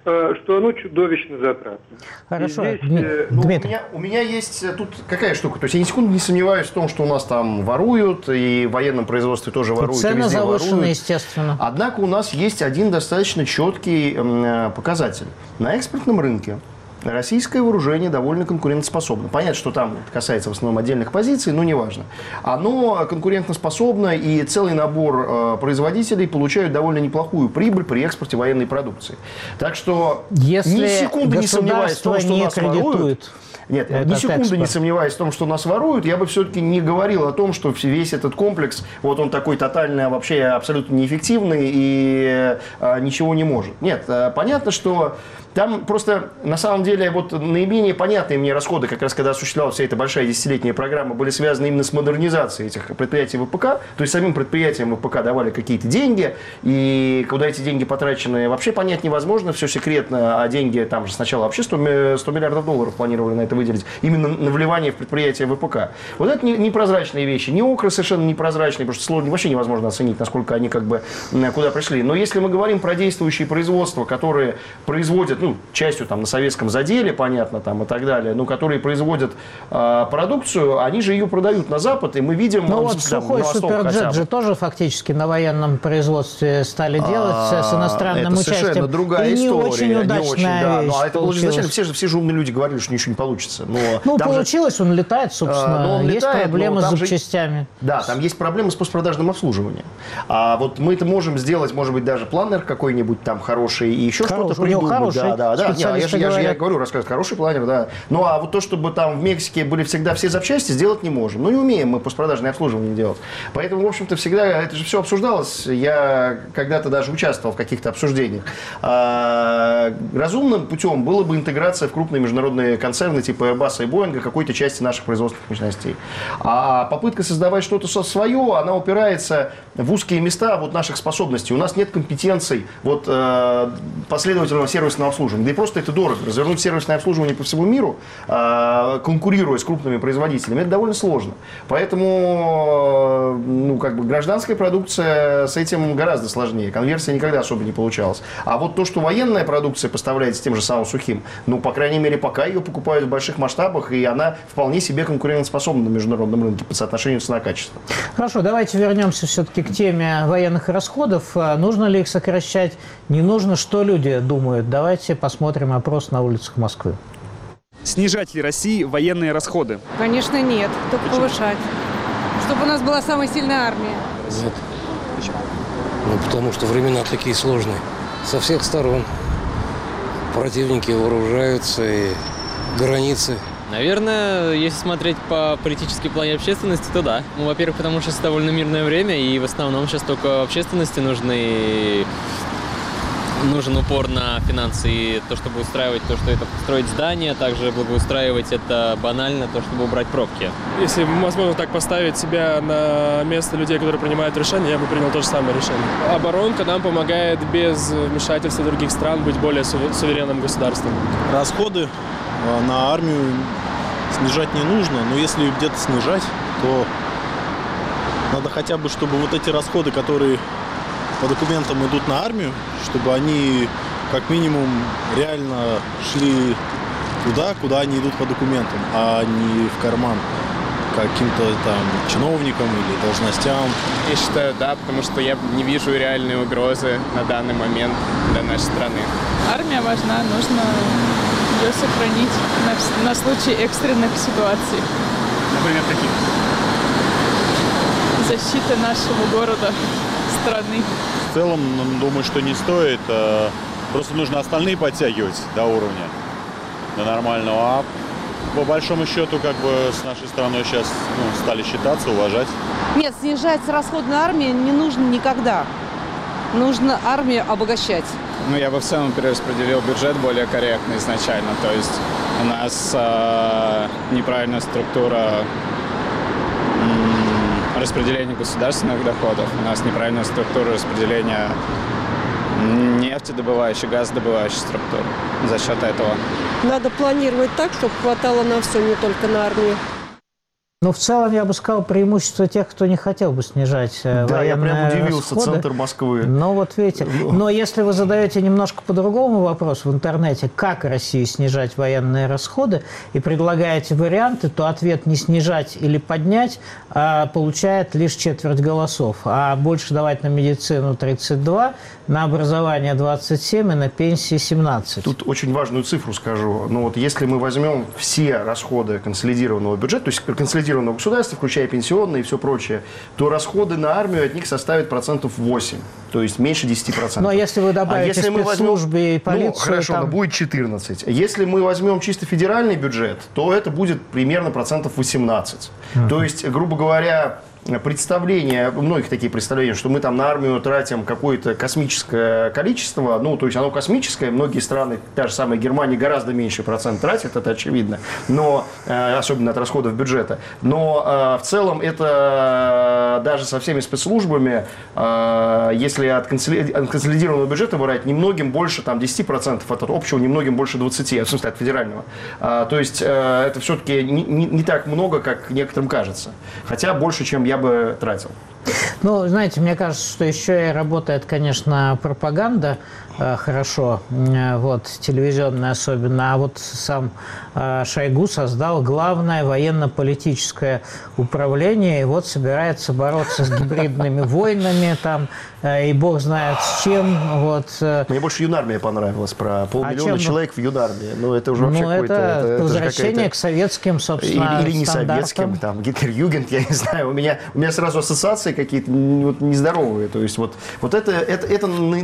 Speaker 4: что оно чудовищно затратно.
Speaker 1: Хорошо.
Speaker 4: Здесь,
Speaker 1: Дмитрий.
Speaker 2: Ну, у, меня, у меня есть тут какая штука. То есть я ни секунды не сомневаюсь в том, что у нас там воруют, и в военном производстве тоже воруют, и
Speaker 1: цены
Speaker 2: везде
Speaker 1: завышены,
Speaker 2: воруют.
Speaker 1: естественно.
Speaker 2: Однако у нас есть один достаточно четкий э, показатель. На экспортном рынке российское вооружение довольно конкурентоспособно. Понятно, что там это касается в основном отдельных позиций, но неважно. Оно конкурентоспособно, и целый набор э, производителей получают довольно неплохую прибыль при экспорте военной продукции. Так что
Speaker 1: Если
Speaker 2: ни секунды не сомневаюсь в том, что
Speaker 1: не
Speaker 2: нас воруют. Нет, ни секунды экспорт. не сомневаясь в том, что нас воруют, я бы все-таки не говорил о том, что весь этот комплекс, вот он такой тотально, вообще абсолютно неэффективный и а, ничего не может. Нет, а, понятно, что там просто, на самом деле, вот наименее понятные мне расходы, как раз когда осуществлялась вся эта большая десятилетняя программа, были связаны именно с модернизацией этих предприятий ВПК. То есть самим предприятиям ВПК давали какие-то деньги, и куда эти деньги потрачены, вообще понять невозможно, все секретно, а деньги там же сначала вообще сто миллиардов долларов планировали на это выделить, именно на вливание в предприятие ВПК. Вот это непрозрачные вещи, не окры совершенно непрозрачные, потому что сложно, вообще невозможно оценить, насколько они как бы куда пришли. Но если мы говорим про действующие производства, которые производят, ну, частью там на советском заделе, понятно, там и так далее, но которые производят э, продукцию, они же ее продают на Запад, и мы видим...
Speaker 1: Ну вот сухой суперджет же тоже фактически на военном производстве стали делать а, с иностранным
Speaker 2: это
Speaker 1: участием.
Speaker 2: Совершенно другая
Speaker 1: и не
Speaker 2: история.
Speaker 1: очень удачная
Speaker 2: не очень, да.
Speaker 1: вещь
Speaker 2: Но это
Speaker 1: получилась.
Speaker 2: изначально все же, все же умные люди говорили, что ничего не получится. Но
Speaker 1: ну, получилось, же, он летает, собственно.
Speaker 2: но он
Speaker 1: есть
Speaker 2: летает,
Speaker 1: проблемы с
Speaker 2: же,
Speaker 1: запчастями.
Speaker 2: Да, там есть проблемы с постпродажным обслуживанием. А вот мы это можем сделать, может быть, даже планер какой-нибудь там хороший и еще
Speaker 1: Хорош,
Speaker 2: что-то придумать.
Speaker 1: Хороший,
Speaker 2: да, да, да. Не, я, же, я, же, я говорю, рассказывать, хороший планер, да. Ну, а вот то, чтобы там в Мексике были всегда все запчасти, сделать не можем. Ну, не умеем мы постпродажное обслуживание делать. Поэтому, в общем-то, всегда это же все обсуждалось. Я когда-то даже участвовал в каких-то обсуждениях. А, разумным путем было бы интеграция в крупные международные концерны типа Airbus и Boeing какой-то части наших производственных мощностей. А попытка создавать что-то свое, она упирается в узкие места вот наших способностей. У нас нет компетенций вот, э, последовательного сервисного обслуживания. Да и просто это дорого. Развернуть сервисное обслуживание по всему миру, э, конкурируя с крупными производителями, это довольно сложно. Поэтому ну, как бы гражданская продукция с этим гораздо сложнее. Конверсия никогда особо не получалась. А вот то, что военная продукция поставляется тем же самым сухим, ну, по крайней мере, пока ее покупают в больших масштабах, и она вполне себе конкурентоспособна на международном рынке по соотношению цена-качество.
Speaker 1: Хорошо, давайте вернемся все-таки к теме военных расходов. Нужно ли их сокращать? Не нужно? Что люди думают? Давайте посмотрим опрос на улицах Москвы.
Speaker 5: Снижать ли России военные расходы?
Speaker 6: Конечно, нет. Только Почему? повышать. Чтобы у нас была самая сильная армия.
Speaker 7: Нет. Почему? Ну, потому что времена такие сложные. Со всех сторон противники вооружаются, и границы.
Speaker 8: Наверное, если смотреть по политической плане общественности, то да. Ну, во-первых, потому что сейчас довольно мирное время, и в основном сейчас только общественности нужны... нужен упор на финансы и то, чтобы устраивать то, что это строить здания, также благоустраивать это банально, то, чтобы убрать пробки.
Speaker 9: Если возможно так поставить себя на место людей, которые принимают решения, я бы принял то же самое решение. Оборонка нам помогает без вмешательства других стран быть более суверенным государством.
Speaker 10: Расходы на армию снижать не нужно, но если где-то снижать, то надо хотя бы, чтобы вот эти расходы, которые по документам идут на армию, чтобы они как минимум реально шли туда, куда они идут по документам, а не в карман каким-то там чиновникам или должностям.
Speaker 11: Я считаю, да, потому что я не вижу реальной угрозы на данный момент для нашей страны.
Speaker 12: Армия важна, нужно ее сохранить на, на случай экстренных ситуаций.
Speaker 5: Например, каких?
Speaker 12: Защита нашего города, страны.
Speaker 13: В целом, думаю, что не стоит. Просто нужно остальные подтягивать до уровня, до нормального. А по большому счету, как бы с нашей страной сейчас ну, стали считаться, уважать.
Speaker 14: Нет, снижать расход на армию не нужно никогда. Нужно армию обогащать.
Speaker 11: Ну, я бы в целом перераспределил бюджет более корректно изначально. То есть у нас э, неправильная структура м, распределения государственных доходов. У нас неправильная структура распределения нефтедобывающей, газодобывающей структуры. За счет этого.
Speaker 15: Надо планировать так, чтобы хватало на все, не только на армию.
Speaker 1: Ну, в целом, я бы сказал, преимущество тех, кто не хотел бы снижать да, военные
Speaker 2: я прям удивился,
Speaker 1: расходы.
Speaker 2: Центр Москвы.
Speaker 1: Ну, вот видите. Но если вы задаете немножко по-другому вопрос в интернете, как России снижать военные расходы, и предлагаете варианты, то ответ не снижать или поднять а получает лишь четверть голосов. А больше давать на медицину тридцать два, на образование двадцать семь и на пенсии семнадцать.
Speaker 2: Тут очень важную цифру скажу. Ну, вот если мы возьмем все расходы консолидированного бюджета, то есть консолидированного государства, включая пенсионные и все прочее, то расходы на армию от них составят процентов восемь, то есть меньше десяти процентов.
Speaker 1: Но если вы добавите а если спецслужбы возьмем, и полицию...
Speaker 2: Ну, хорошо, там... будет четырнадцать. Если мы возьмем чисто федеральный бюджет, то это будет примерно процентов восемнадцать. Uh-huh. То есть, грубо говоря... представления, у многих такие представления, что мы там на армию тратим какое-то космическое количество, ну, то есть оно космическое, многие страны, та же самая Германия, гораздо меньше процент тратит, это очевидно, но, особенно от расходов бюджета, но в целом это даже со всеми спецслужбами, если от консолидированного бюджета брать, немногим больше, там, десять процентов от общего, немногим больше двадцати процентов, в смысле, от федерального. То есть это все-таки не, не, не так много, как некоторым кажется, хотя больше, чем я бы тратил.
Speaker 1: Ну, знаете, мне кажется, что еще и работает, конечно, пропаганда э, хорошо, э, вот, телевизионная особенно, а вот сам э, Шойгу создал главное военно-политическое управление, и вот собирается бороться с гибридными войнами, там, э, и бог знает с чем. Вот, э.
Speaker 2: Мне больше Юнармия понравилась, про полмиллиона а человек в Юнармии. Ну, это уже вообще
Speaker 1: ну,
Speaker 2: какое-то...
Speaker 1: Это,
Speaker 2: это
Speaker 1: возвращение к советским, собственно,
Speaker 2: Или, или не
Speaker 1: стандартам.
Speaker 2: советским, там, Гитлер-Югент, я не знаю. У меня, у меня сразу ассоциации какие-то вот, нездоровые. То есть вот, вот это, это, это,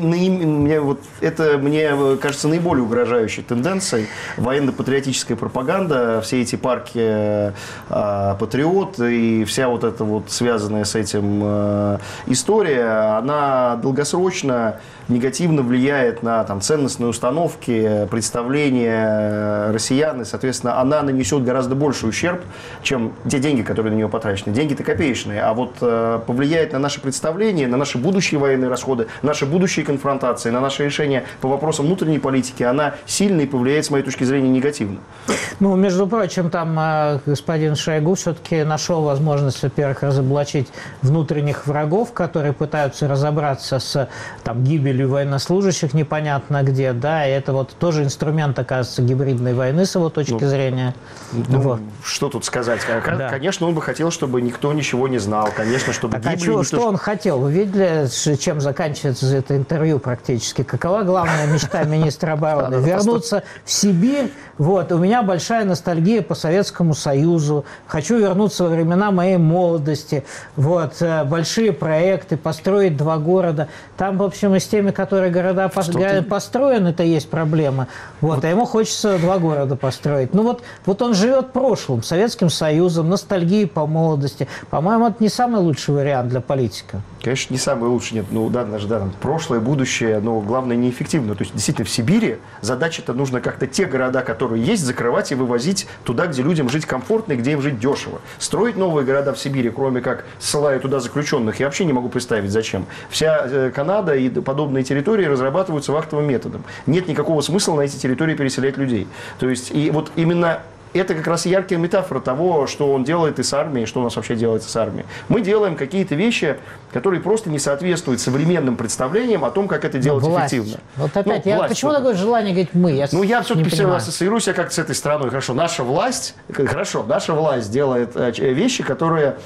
Speaker 2: мне, вот, это, мне кажется, наиболее угрожающей тенденцией. Военно-патриотическая пропаганда, все эти парки а, «Патриот» и вся вот эта вот связанная с этим а, история, она долгосрочно негативно влияет на там, ценностные установки, представления россиян, и, соответственно, она нанесет гораздо больший ущерб, чем те деньги, которые на нее потрачены. Деньги-то копеечные, а вот э, повлияет на наше представление, на наши будущие военные расходы, наши будущие конфронтации, на наши решения по вопросам внутренней политики, она сильно и повлияет, с моей точки зрения, негативно.
Speaker 1: Ну, между прочим, там э, господин Шойгу все-таки нашел возможность, во-первых, разоблачить внутренних врагов, которые пытаются разобраться с там, гибелью военнослужащих непонятно где, да, и это вот тоже инструмент, оказывается, гибридной войны с его точки ну, зрения.
Speaker 2: Ну,
Speaker 1: вот.
Speaker 2: Что тут сказать?
Speaker 1: Да.
Speaker 2: Конечно, он бы хотел, чтобы никто ничего не знал, конечно, чтобы
Speaker 1: так,
Speaker 2: гибли...
Speaker 1: А что,
Speaker 2: никто...
Speaker 1: что он хотел? Вы видели, чем заканчивается это интервью практически? Какова главная мечта министра обороны? Вернуться в Сибирь. Вот, у меня большая ностальгия по Советскому Союзу. Хочу вернуться во времена моей молодости. Вот, большие проекты, построить два города. Там, в общем, и с теми, которые города построены, это есть проблема. Вот, вот. А ему хочется два города построить. Ну вот, вот он живет прошлым, Советским Союзом, ностальгией по молодости. По-моему, это не самый лучший вариант для политика.
Speaker 2: Конечно, не самый лучший, нет. Ну, да, даже, да, там, прошлое, будущее, но главное, неэффективно. То есть, действительно, в Сибири задача-то нужно как-то те города, которые есть, закрывать и вывозить туда, где людям жить комфортно и где им жить дешево. Строить новые города в Сибири, кроме как ссылая туда заключенных, я вообще не могу представить, зачем. Вся э, Канада и подобные территории разрабатываются вахтовым методом. Нет никакого смысла на эти территории переселять людей. То есть, и вот именно... Это как раз яркая метафора того, что он делает и с армией, что у нас вообще делается с армией. Мы делаем какие-то вещи, которые просто не соответствуют современным представлениям о том, как это делать
Speaker 1: власть.
Speaker 2: эффективно.
Speaker 1: Вот опять,
Speaker 2: ну,
Speaker 1: я,
Speaker 2: власть,
Speaker 1: почему
Speaker 2: что-то.
Speaker 1: такое желание говорить «мы»? Я
Speaker 2: ну, я все-таки все
Speaker 1: понимаю.
Speaker 2: ассоциирую себя как с этой страной. Хорошо, наша власть, хорошо, наша власть делает вещи, которые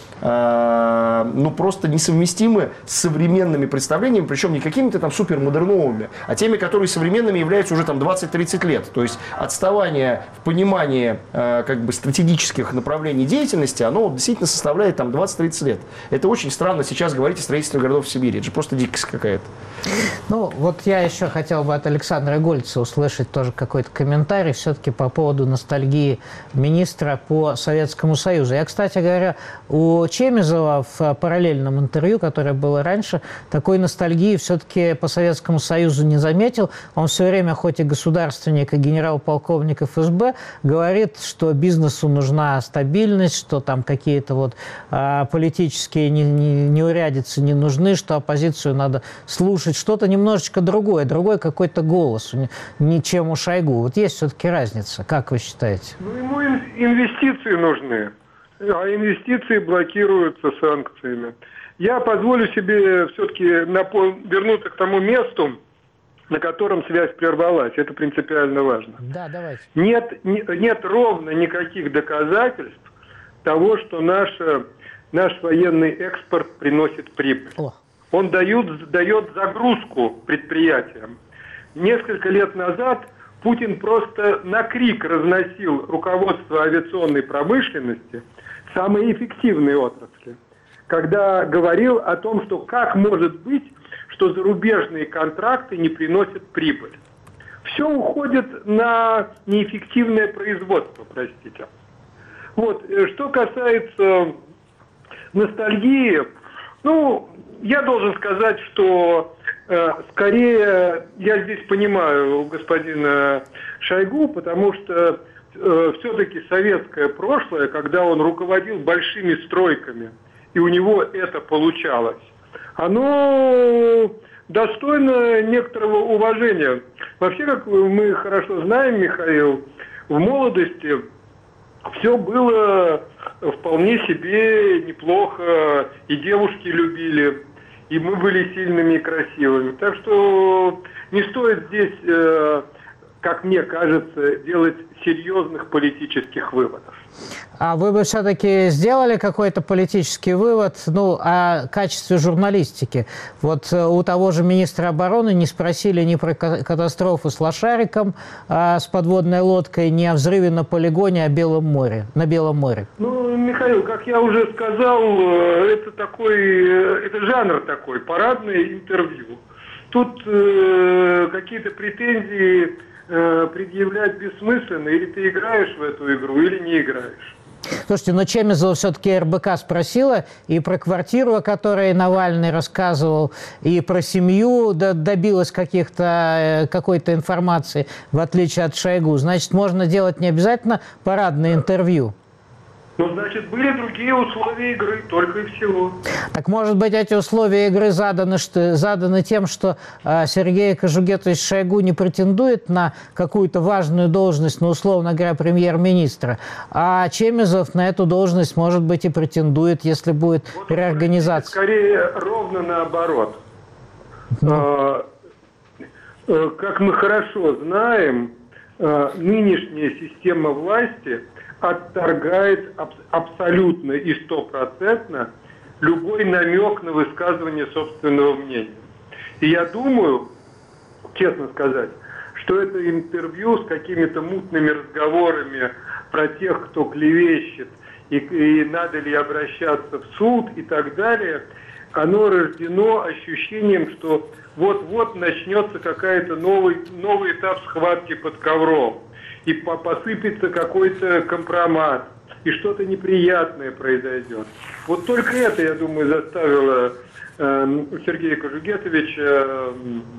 Speaker 2: э, ну, просто несовместимы с современными представлениями, причем не какими-то там супермодерновыми, а теми, которые современными являются уже там двадцать-тридцать лет. То есть отставание в понимании э, как бы стратегических стратегических направлений деятельности, оно действительно составляет там двадцать-тридцать лет. Это очень странно сейчас говорить о строительстве городов в Сибири. Это же просто дикость какая-то.
Speaker 1: Ну, вот я еще хотел бы от Александра Гольца услышать тоже какой-то комментарий все-таки по поводу ностальгии министра по Советскому Союзу. Я, кстати говоря, у Чемизова в параллельном интервью, которое было раньше, такой ностальгии все-таки по Советскому Союзу не заметил. Он все время, хоть и государственник, и генерал-полковник эф эс бэ, говорит, что бизнесу нужна стабильность, что там какие-то вот а, политические не, не, неурядицы не нужны, что оппозицию надо слушать, что-то немножечко другое, другой какой-то голос, не чем у Шойгу. Вот есть все-таки разница, как вы считаете?
Speaker 4: Ну, ему инвестиции нужны. а инвестиции блокируются санкциями. Я позволю себе все-таки вернуться к тому месту, на котором связь прервалась. Это принципиально важно.
Speaker 1: Да, давайте.
Speaker 4: Нет, не, нет ровно никаких доказательств того, что наша, наш военный экспорт приносит прибыль.
Speaker 1: О.
Speaker 4: Он дает, дает загрузку предприятиям. Несколько лет назад Путин просто на крик разносил руководство авиационной промышленности, самые эффективные отрасли, когда говорил о том, что как может быть, что зарубежные контракты не приносят прибыль. Все уходит на неэффективное производство, простите. Вот, что касается ностальгии, ну, я должен сказать, что э, скорее я здесь понимаю господина Шойгу, потому что э, все-таки советское прошлое, когда он руководил большими стройками, и у него это получалось, оно достойно некоторого уважения. Вообще, как мы хорошо знаем, Михаил, в молодости все было вполне себе неплохо, и девушки любили, и мы были сильными и красивыми. Так что не стоит здесь, как мне кажется, делать серьезных политических выводов.
Speaker 1: А вы бы все-таки сделали какой-то политический вывод, ну, о качестве журналистики? Вот у того же министра обороны не спросили ни про катастрофу с лошариком, а с подводной лодкой, ни о взрыве на полигоне о Белом море, на Белом море.
Speaker 4: Ну, Михаил, как я уже сказал, это такой, это жанр такой, парадное интервью. Тут э, какие-то претензии э, предъявлять бессмысленно, или ты играешь в эту игру, или не играешь.
Speaker 1: Слушайте, но Чемизова все-таки эр бэ ка спросила и про квартиру, о которой Навальный рассказывал, и про семью добилась каких-то, какой-то информации, в отличие от Шойгу. Значит, можно делать не обязательно парадное интервью.
Speaker 4: Ну, значит, были другие условия игры, только и всего.
Speaker 1: Так, может быть, эти условия игры заданы, что, заданы тем, что э, Сергей Кожугетович Шойгу не претендует на какую-то важную должность, ну, условно говоря, премьер-министра, а Чемизов на эту должность, может быть, и претендует, если будет вот, реорганизация.
Speaker 4: Скорее, ровно наоборот. Ну. А, как мы хорошо знаем, а, нынешняя система власти отторгает аб- абсолютно и стопроцентно любой намек на высказывание собственного мнения. И я думаю, честно сказать, что это интервью с какими-то мутными разговорами про тех, кто клевещет, и, и надо ли обращаться в суд и так далее, оно рождено ощущением, что вот-вот начнется какая-то новый, новый этап схватки под ковром. И посыпется какой-то компромат, и что-то неприятное произойдет. Вот только это, я думаю, заставило э, Сергея Кожугетовича э,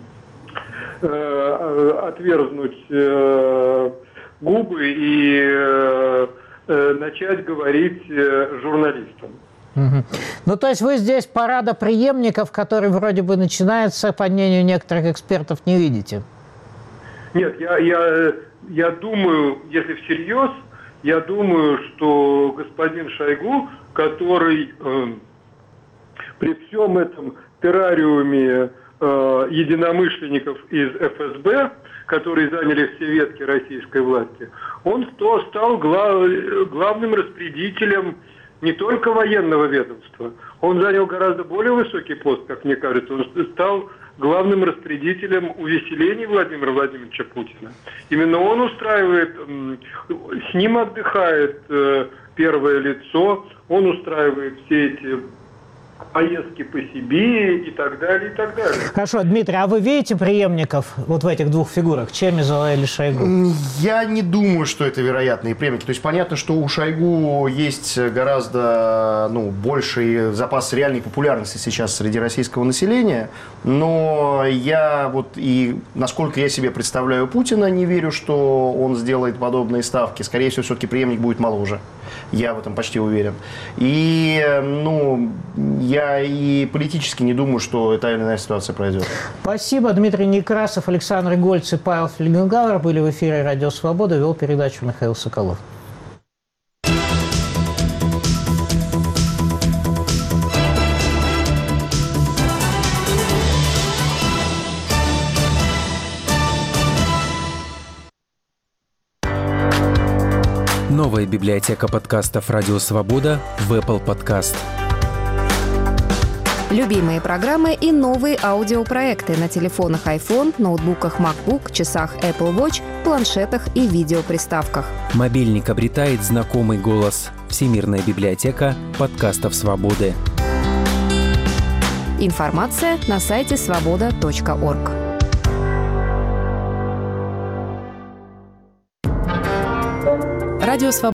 Speaker 4: э, отверзнуть э, губы и э, э, начать говорить э, журналистам.
Speaker 1: Угу. Ну, то есть вы здесь парада преемников, который вроде бы начинается, по мнению некоторых экспертов, не видите?
Speaker 4: Нет, я... я Я думаю, если всерьез, я думаю, что господин Шойгу, который э, при всем этом террариуме э, единомышленников из эф эс бэ, которые заняли все ветки российской власти, он то стал глав, главным распорядителем не только военного ведомства, он занял гораздо более высокий пост, как мне кажется, он стал главным распорядителем увеселений Владимира Владимировича Путина. Именно он устраивает, с ним отдыхает первое лицо, он устраивает все эти поездки по Сибири и так далее, и так далее.
Speaker 1: Хорошо, Дмитрий, а вы видите преемников вот в этих двух фигурах, Чемизова или Шойгу?
Speaker 2: Я не думаю, что это вероятные преемники. То есть понятно, что у Шойгу есть гораздо ну, больший запас реальной популярности сейчас среди российского населения, но я вот и, насколько я себе представляю Путина, не верю, что он сделает подобные ставки. Скорее всего, все-таки преемник будет моложе. Я в этом почти уверен. И, ну, я и политически не думаю, что та или иная ситуация пройдет.
Speaker 1: Спасибо. Дмитрий Некрасов, Александр Гольц и Павел Фельгенгауэр были в эфире «Радио Свобода». Вел передачу Михаил Соколов.
Speaker 15: Новая библиотека подкастов «Радио Свобода» в Apple Podcast.
Speaker 16: Любимые программы и новые аудиопроекты на телефонах iPhone, ноутбуках MacBook, часах Apple Watch, планшетах и видеоприставках.
Speaker 15: Мобильник обретает знакомый голос. Всемирная библиотека подкастов «Свободы».
Speaker 16: Информация на сайте свобода точка орг. Радио Свобода.